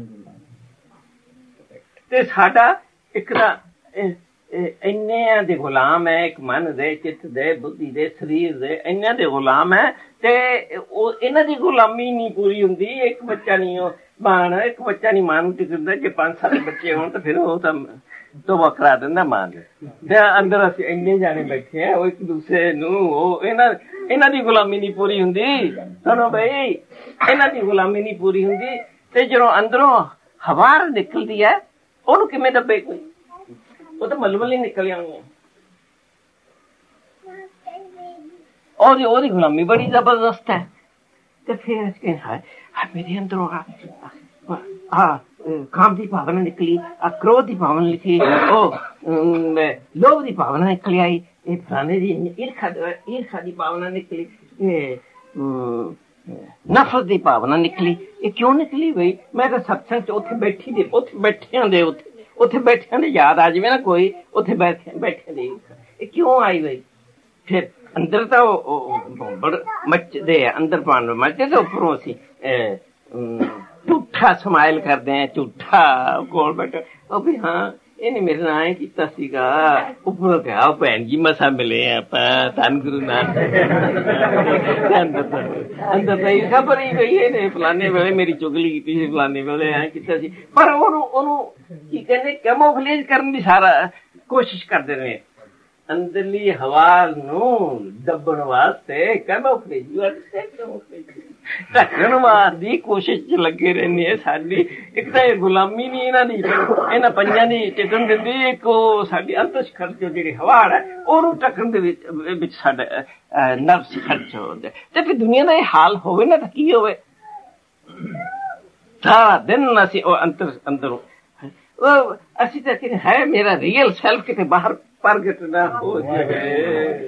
Speaker 1: ਤੇ ਸਾਡਾ ਇੱਕ ਤਾਂ ਇੰਨਿਆਂ ਦੇ ਗੁਲਾਮ ਹੈ, ਇੱਕ ਮਨ ਦੇ, ਚਿੱਤ ਦੇ, ਬੁੱਧੀ ਦੇ, ਸਰੀਰ ਦੇ, ਇੰਨਿਆਂ ਦੇ ਗੁਲਾਮ ਹੈ। ਤੇ ਉਹ ਇਹਨਾਂ ਦੀ ਗੁਲਾਮੀ ਨਹੀਂ ਪੂਰੀ ਹੁੰਦੀ। ਇੱਕ ਬੱਚਾ ਨਹੀਂ ਉਹ ਮਾਣ, ਇੱਕ ਬੱਚਾ ਨਹੀਂ ਮਾਂ ਨੂੰ ਟਿਕਦਾ। ਜੇ ਪੰਜ ਸੱਤ ਬੱਚੇ ਹੋਣ ਤਾਂ ਫਿਰ ਉਹ ਤਾਂ ਤੋਬਾ ਕਰਾ ਦਿੰਦਾ ਮਾਂ ਦੇ। ਤੇ ਅੰਦਰ ਅਸੀਂ ਇੰਨੇ ਜਾਣੇ ਬੈਠੇ ਆ, ਉਹ ਇੱਕ ਦੂਸਰੇ ਨੂੰ ਉਹ ਇਹਨਾਂ ਇਹਨਾਂ ਦੀ ਗੁਲਾਮੀ ਨਹੀਂ ਪੂਰੀ ਹੁੰਦੀ। ਸੁਣੋ ਬਈ, ਇਹਨਾਂ ਦੀ ਗੁਲਾਮੀ ਨਹੀਂ ਪੂਰੀ ਹੁੰਦੀ। ਤੇ ਜਦੋਂ ਅੰਦਰੋਂ ਹਵਾ ਨਿਕਲਦੀ ਹੈ, ਉਹਨੂੰ ਕਿਵੇਂ ਦੱਬੇ ਕੋਈ? ਉਹ ਤਾਂ ਮਲਮਲ ਹੀ ਨਿਕਲ ਆਉਣੀ ਹੈ। ਉਹਦੀ ਉਹਦੀ ਗੁਲਾਮੀ ਬੜੀ ਜ਼ਬਰਦਸਤ ਹੈ। ਤੇ ਫਿਰ ਅਸੀਂ ਹਾਂ ਮੇਰੇ ਅੰਦਰੋਂ ਆ ਕਾਮ ਦੀ ਭਾਵਨਾ ਨਿਕਲੀ, ਆ ਕ੍ਰੋਧ ਦੀ ਭਾਵਨਾ ਨਿਕਲੀ, ਉਹ ਲੋਭ ਦੀ ਭਾਵਨਾ ਨਿਕਲ ਆਈ, ਇਹ ਫਲਾਣੇ ਦੀ ਈਰਖਾ ਈਰਖਾ ਦੀ ਭਾਵਨਾ ਨਿਕਲੀ, ਇਹ ਨਫ਼ਰਤ ਦੀ ਭਾਵਨਾ ਨਿਕਲੀ। ਇਹ ਕਿਉਂ ਨਿਕਲੀ ਬਈ? ਮੈਂ ਤਾਂ ਸਤਸੰਗ ਚ ਉੱਥੇ ਬੈਠੀ ਦੇ ਉੱਥੇ ਬੈਠਿਆਂ ਦੇ ਉੱਥੇ ਉੱਥੇ ਬੈਠਿਆਂ ਦੇ ਯਾਦ ਆ ਜਾਵੇ ਨਾ ਕੋਈ, ਉੱਥੇ ਬੈਠੇ ਬੈਠੇ ਦੇ ਇਹ ਕਿਉਂ ਆਈ ਬਈ? ਫਿਰ ਅੰਦਰ ਤਾਂ ਉਹ ਬੜ ਮੱਚਦੇ ਆ, ਅੰਦਰ ਪਾਣ ਮੱਚਦੇ ਤੇ ਉੱਪਰੋਂ ਅਸੀਂ ਝੂਠਾ ਸਮਾਈਲ ਕਰਦੇ ਆ, ਝੂਠਾ ਕੋਲ ਬੈਠਾ ਉਹ ਵੀ ਹਾਂ ਇਹਨੇ ਮੇਰੇ ਨਾਲ ਐਂ ਕੀਤਾ ਸੀਗਾ, ਉੱਪਰੋਂ ਤੇ ਆਓ ਭੈਣ ਜੀ ਮਸਾਂ ਮਿਲੇ ਆਪਾਂ, ਧੰਨ ਗੁਰੂ ਨਾਨਕ। ਅੰਦਰ ਤਾਂ ਈਰਖਾ ਭਰੀ ਗਈ, ਇਹਨੇ ਫਲਾਨੇ ਵੇਲੇ ਮੇਰੀ ਚੁਗਲੀ ਕੀਤੀ ਸੀ, ਫਲਾਨੇ ਵੇਲੇ ਐਂ ਕੀਤਾ ਸੀ। ਪਰ ਉਹਨੂੰ ਉਹਨੂੰ ਕੀ ਕਹਿੰਦੇ, ਕੈਮੋਫਲੇਜ ਕਰਨ ਦੀ ਸਾਰਾ ਕੋਸ਼ਿਸ਼ ਕਰਦੇ ਰਹੇ। ਅੰਦਰਲੀ ਹਵਾ ਨੂੰ ਦੱਬਣ ਵਾਸਤੇ ਕੈਮੋਫਲੇਜ ਢੱਕਣ ਵਾਸਤੇ ਕੋਸ਼ਿਸ਼ ਚ ਲੱਗੇ ਰਹਿੰਦੇ ਆ। ਸਾਡੀ ਇੱਕ ਤਾਂ ਇਹ ਗੁਲਾਮੀ ਨਹੀਂ ਇਹਨਾਂ ਦੀ, ਇਹਨਾਂ ਪੰਜਾਂ ਦੀ ਟਿਕਣ ਦਿੰਦੀ, ਇੱਕ ਉਹ ਸਾਡੀ ਅੰਤਸ਼ ਖਰਚ ਜਿਹੜੀ ਹਵਾ ਹੈ ਉਹਨੂੰ ਢੱਕਣ ਦੇ ਵਿੱਚ ਵਿੱਚ ਸਾਡਾ ਨਰਵਸ ਖਰਚ ਹੋ ਜਾਂਦਾ। ਤੇ ਫਿਰ ਦੁਨੀਆ ਦਾ ਇਹ ਹਾਲ ਹੋਵੇ ਨਾ ਤਾਂ ਕੀ ਹੋਵੇ? ਸਾਰਾ ਦਿਨ ਅਸੀਂ ਉਹ ਅੰਤਰ ਅੰਦਰੋਂ ਉਹ ਅਸੀਂ ਤਾਂ ਕਿ ਹੈ ਮੇਰਾ ਰੀਅਲ ਸੈਲਫ ਕਿਤੇ ਬਾਹਰ ਪ੍ਰਗਟ ਨਾ ਹੋ ਜਾਵੇ।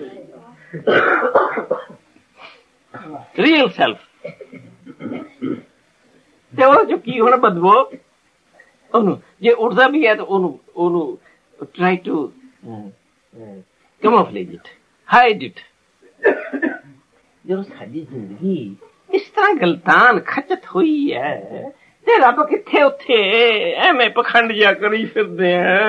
Speaker 1: ਰੀਅਲ ਸੈਲਫ ਤੇ ਉਹ ਜੋ ਕੀ ਹੁਣ ਬਦਬੋ ਉਹਨੂੰ ਜੇ ਉੱਠਦਾ ਵੀ ਹੈ ਤਾਂ ਉਹਨੂੰ ਉਹਨੂੰ try to camouflage it, hide it. ਜਦੋਂ ਸਾਡੀ ਜ਼ਿੰਦਗੀ ਇਸ ਤਰ੍ਹਾਂ ਗਲਤਾਨ ਖਚਤ ਹੋਈ ਹੈ ਤੇ ਰੱਬ ਕਿੱਥੇ ਉੱਥੇ ਐਵੇਂ ਪਖੰਡ ਜਿਹਾ ਕਰੀ ਫਿਰਦੇ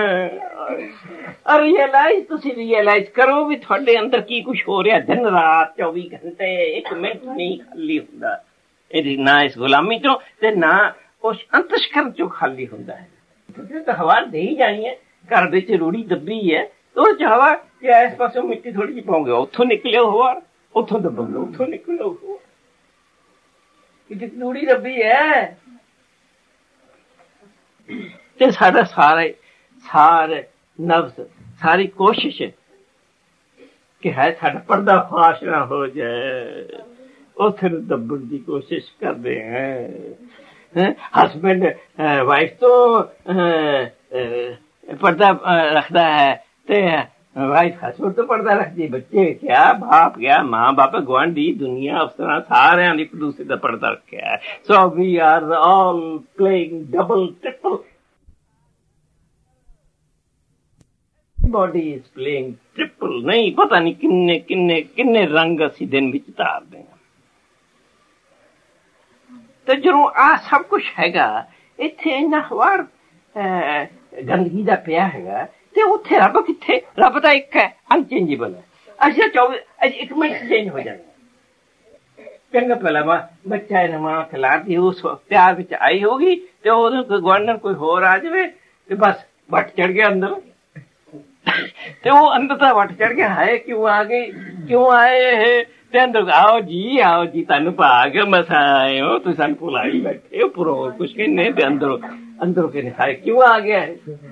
Speaker 1: ਆ। ਰਿਅਲਾਈਜ਼ ਤੁਸੀਂ ਰਿਅਲਾਈਜ਼ ਕਰੋ ਵੀ ਤੁਹਾਡੇ ਅੰਦਰ ਕੀ ਕੁਛ ਹੋ ਰਿਹਾ। ਦਿਨ ਰਾਤ ਚੌਵੀ ਘੰਟੇ ਇੱਕ ਮਿੰਟ ਨਹੀਂ ਖਾਲੀ ਹੁੰਦਾ ਇਹਦੀ, ਨਾ ਇਸ ਗੁਲਾਮੀ ਚੋਂ ਤੇ ਨਾ ਉਸ ਅੰਤਸ਼ਕਰਨ ਚੋਂ ਖਾਲੀ ਹੁੰਦਾ ਹੈ। ਤਾਂ ਹਵਾ ਦੇ ਹੀ ਜਾਣੀ ਹੈ। ਘਰ ਵਿੱਚ ਰੂੜੀ ਦੱਬੀ ਹੈ, ਉਹ ਚ ਹਵਾ ਕਿ ਇਸ ਪਾਸੋਂ ਮਿੱਟੀ ਥੋੜੀ ਜਿਹੀ ਪਾਉਂਗੇ, ਉੱਥੋਂ ਨਿਕਲਿਓ ਹਵਾ, ਉੱਥੋਂ ਦੱਬੋਗੇ, ਉੱਥੋਂ ਨਿਕਲਿਓ ਹਵਾ। ਰੂੜੀ ਦੱਬੀ ਹੈ ਤੇ ਸਾਡਾ ਸਾਰੇ ਸਾਰੇ ਨਫਸ ਸਾਰੀ ਕੋਸ਼ਿਸ਼ ਕਿ ਹੈ ਸਾਡਾ ਪਰਦਾ ਫਾਸ਼ ਨਾ ਹੋ ਜਾਏ, ਉੱਥੇ ਨੂੰ ਦੱਬਣ ਦੀ ਕੋਸ਼ਿਸ਼ ਕਰਦੇ ਹੈ। ਹਸਬੈਂਡ ਵਾਈਫ ਤੋਂ ਪਰਦਾ ਰੱਖਦਾ ਹੈ ਤੇ ਵਾਈਫ ਹਸਬੈਂਡ ਤੋਂ ਪਰਦਾ ਰੱਖਦੀ। ਬੱਚੇ ਕਿਆ, ਬਾਪ ਕਿਆ, ਮਾਂ ਬਾਪ, ਗੁਆਂਢੀ, ਦੁਨੀਆ, ਅਫਸਰਾਂ ਸਾਰਿਆਂ ਨੇ ਇੱਕ ਦੂਸਰੇ ਦਾ ਪਰਦਾ ਰੱਖਿਆ ਹੈ। So we are all playing double triple. Body is playing triple. ਨਹੀਂ ਪਤਾ ਨਹੀਂ ਕਿੰਨੇ ਕਿੰਨੇ ਕਿੰਨੇ ਰੰਗ ਅਸੀਂ ਦਿਨ ਵਿੱਚ ਧਾਰਦੇ ਹਾਂ। ਤੇ ਜਦੋਂ ਆਹ ਸਭ ਕੁਛ ਹੈਗਾ ਇੱਥੇ ਇੰਨਾ ਹਵਾੜ ਗੰਦਗੀ ਦਾ ਪਿਆ ਹੈਗਾ ਤੇ ਉੱਥੇ ਰੱਬ ਕਿੱਥੇ? ਰੱਬ ਤਾਂ ਇੱਕ ਹੈ, ਅਨਚੇਂਜੇਬਲ ਹੈ। ਅਸੀਂ ਚੌਵੀ ਇੱਕ ਮਿੰਟ ਚੇਂਜ ਹੋ ਜਾਣਾ। ਚੰਗਾ ਪਹਿਲਾਂ ਮਾਂ ਬੱਚਾ ਇਹਨੇ ਮਾਂ ਖਿਲਾਰਦੀ ਉਸ ਪਿਆਰ ਵਿੱਚ ਆਈ ਹੋਗੀ ਤੇ ਉਹਨੂੰ ਕੋਈ ਗੁਆਂਢਣ ਕੋਈ ਹੋਰ ਆ ਜਾਵੇ ਤੇ ਬਸ ਵੱਟ ਚੜ ਗਿਆ ਅੰਦਰ। ਤੇ ਉਹ ਅੰਦਰ ਤਾਂ ਵੱਟ ਚੜ ਗਿਆ, ਹਾਏ ਕਿਉਂ ਆ ਗਈ, ਕਿਉਂ ਆਏ ਇਹ? ਤੇ ਅੰਦਰ ਆਓ ਜੀ, ਆਓ ਜੀ, ਤੁਹਾਨੂੰ ਭਾਗ ਮਸਾਂ ਆਏ ਹੋ, ਤੁਸੀਂ ਸਾਨੂੰ ਭੁਲਾਈ ਬੈਠੇ ਹੋ, ਪੁਰੋ ਕੁਛ ਕਹਿੰਦੇ ਤੇ ਅੰਦਰੋਂ ਅੰਦਰੋਂ ਕਹਿੰਦੇ ਹਾਏ ਕਿਉਂ ਆ ਗਿਆ?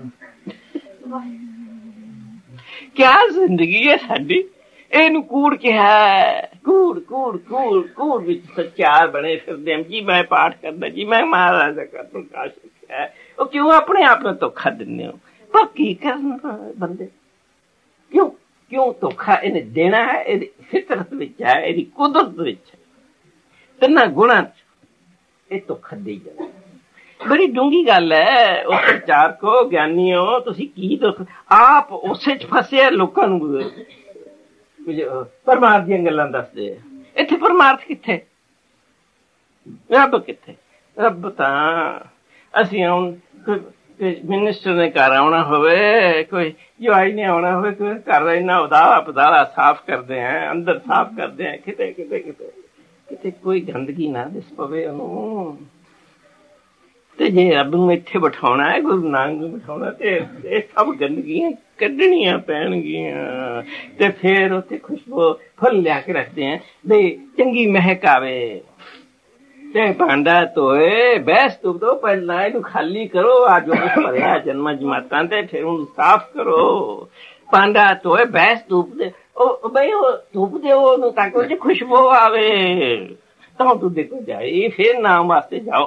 Speaker 1: ਕਿਆ ਜ਼ਿੰਦਗੀ ਹੈ ਸਾਡੀ? ਇਹਨੂੰ ਕੂੜ ਕਿਹਾ, ਕੂੜ ਕੂੜ ਕੂੜ ਕੂੜ ਵਿੱਚ ਸੱਚਾਰ ਬਣੇ ਫਿਰਦੇ। ਜੀ ਮੈਂ ਪਾਠ ਕਰਦਾ, ਜੀ ਮੈਂ ਮਹਾਰਾਜ ਦਾ ਪ੍ਰਕਾਸ਼ ਰੱਖਿਆ। ਉਹ ਕਿਉਂ ਆਪਣੇ ਆਪ ਨੂੰ ਧੋਖਾ ਦਿੰਦੇ ਹੋ? ਪਰ ਕੀ ਕਰਨ ਬੰਦੇ? ਕਿਉਂ ਕਿਉਂ ਧੋਖਾ ਇਹਨੇ ਦੇਣਾ ਹੈ? ਇਹਦੀ ਫਿਤਰਤ ਵਿੱਚ ਹੈ, ਇਹਦੀ ਕੁਦਰਤ ਵਿੱਚ ਹੈ, ਤਿੰਨਾਂ ਗੁਣਾਂ ਚ ਇਹ ਧੋਖਾ ਦੇ ਜਾਂਦਾ। ਬੜੀ ਡੂੰਗੀ ਗੱਲ ਹੈ। ਉਹ ਪ੍ਰਚਾਰਕੋ, ਗਿਆਨੀਓ, ਤੁਸੀਂ ਕੀ ਦੁੱਖ ਆਪ ਉਸੇ ਚ ਫਸੇ ਲੋਕਾਂ ਨੂੰ ਕੁਝ ਪਰਮਾਰਥ ਦੀਆਂ ਗੱਲਾਂ ਦੱਸਦੇ। ਇੱਥੇ ਪਰਮਾਰਥ ਕਿੱਥੇ? ਰੱਬ ਕਿੱਥੇ? ਰੱਬ ਤਾਂ ਅਸੀਂ ਹੁਣ ਮਿਨਿਸਟਰ ਨੇ ਘਰ ਆਉਣਾ ਹੋਵੇ, ਕੋਈ ਜਵਾਈ ਨੇ ਆਉਣਾ ਹੋਵੇ, ਕੋਈ ਘਰ ਇੰਨਾ ਉਦਾਲਾ ਪਦਾਲਾ ਸਾਫ਼ ਕਰਦੇ ਹੈ, ਅੰਦਰ ਸਾਫ਼ ਕਰਦੇ ਹੈ, ਕਿਤੇ ਕਿਤੇ ਕਿਤੇ ਕਿਤੇ ਕੋਈ ਗੰਦਗੀ ਨਾ ਦਿਸ ਪਵੇ ਉਹਨੂੰ। ਤੇ ਜੇ ਰੱਬ ਨੂੰ ਇੱਥੇ ਬਿਠਾਉਣਾ ਹੈ, ਗੁਰੂ ਨਾਨਕ ਨੂੰ ਬਿਠਾਉਣਾ, ਤੇ ਇਹ ਸਭ ਗੰਦਗੀਆਂ ਕੱਢਣੀਆਂ ਪੈਣਗੀਆਂ। ਤੇ ਫੇਰ ਉੱਥੇ ਖੁਸ਼ਬੂ ਫੁੱਲ ਲਿਆ ਕੇ ਰੱਖਦੇ ਆ ਵੀ ਚੰਗੀ ਮਹਿਕ ਆਵੇ। ਤੇ ਭਾਂਡਾ ਧੋਏ, ਬਹਿਸ ਧੂਪ ਦੋ, ਪਹਿਲਾਂ ਇਹਨੂੰ ਖਾਲੀ ਕਰੋ, ਆ ਜੋ ਕੁਛ ਭਰਿਆ ਜਨਮਾਂ ਜਮਾਤਾਂ ਤੇ, ਫਿਰ ਉਹਨੂੰ ਸਾਫ਼ ਕਰੋ। ਭਾਂਡਾ ਧੋਏ, ਬਹਿਸ ਧੂਪ ਦੇ, ਉਹ ਬਈ ਉਹ ਧੂਪ ਦੇ ਉਹਨੂੰ ਤਾਂ ਕਿ ਉਹਦੀ ਖੁਸ਼ਬੂ ਆਵੇ ਤਾਂ ਤੂੰ ਦੇਖੋ ਜਾਈ, ਫਿਰ ਨਾਮ ਵਾਸਤੇ ਜਾਓ।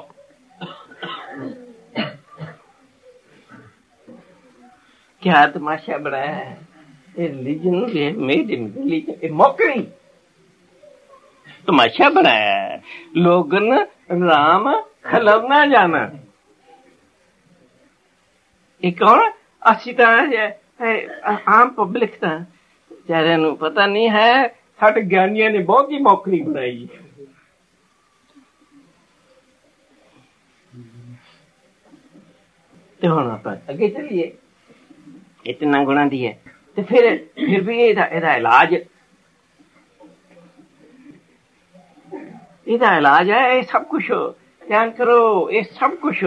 Speaker 1: ਕਿਆ ਤਮਾਸ਼ਾ ਬਣਾਇਆ ਹੈ ਇਹ ਰਿਲੀਜਨ, ਮੇਡ ਇਨ ਰਿਲੀਜਨ, ਇਹ ਮੌਕਰੀ तमाशा बनाया है। लोगन राम खलब ना जाना। ये कौन? असी आम पब्लिक बेचारे नूं पता नहीं है। साडे ज्ञानियां ने बहुत ही मौकरी बनाई। ते हुण आपां अगे चलिए, इतना गुणा दी है ते फिर फिर भी ਇਹਦਾ ਇਹਦਾ इलाज ਇਹਦਾ इलाज है। ये सब कुछ ध्यान करो, ये सब कुछ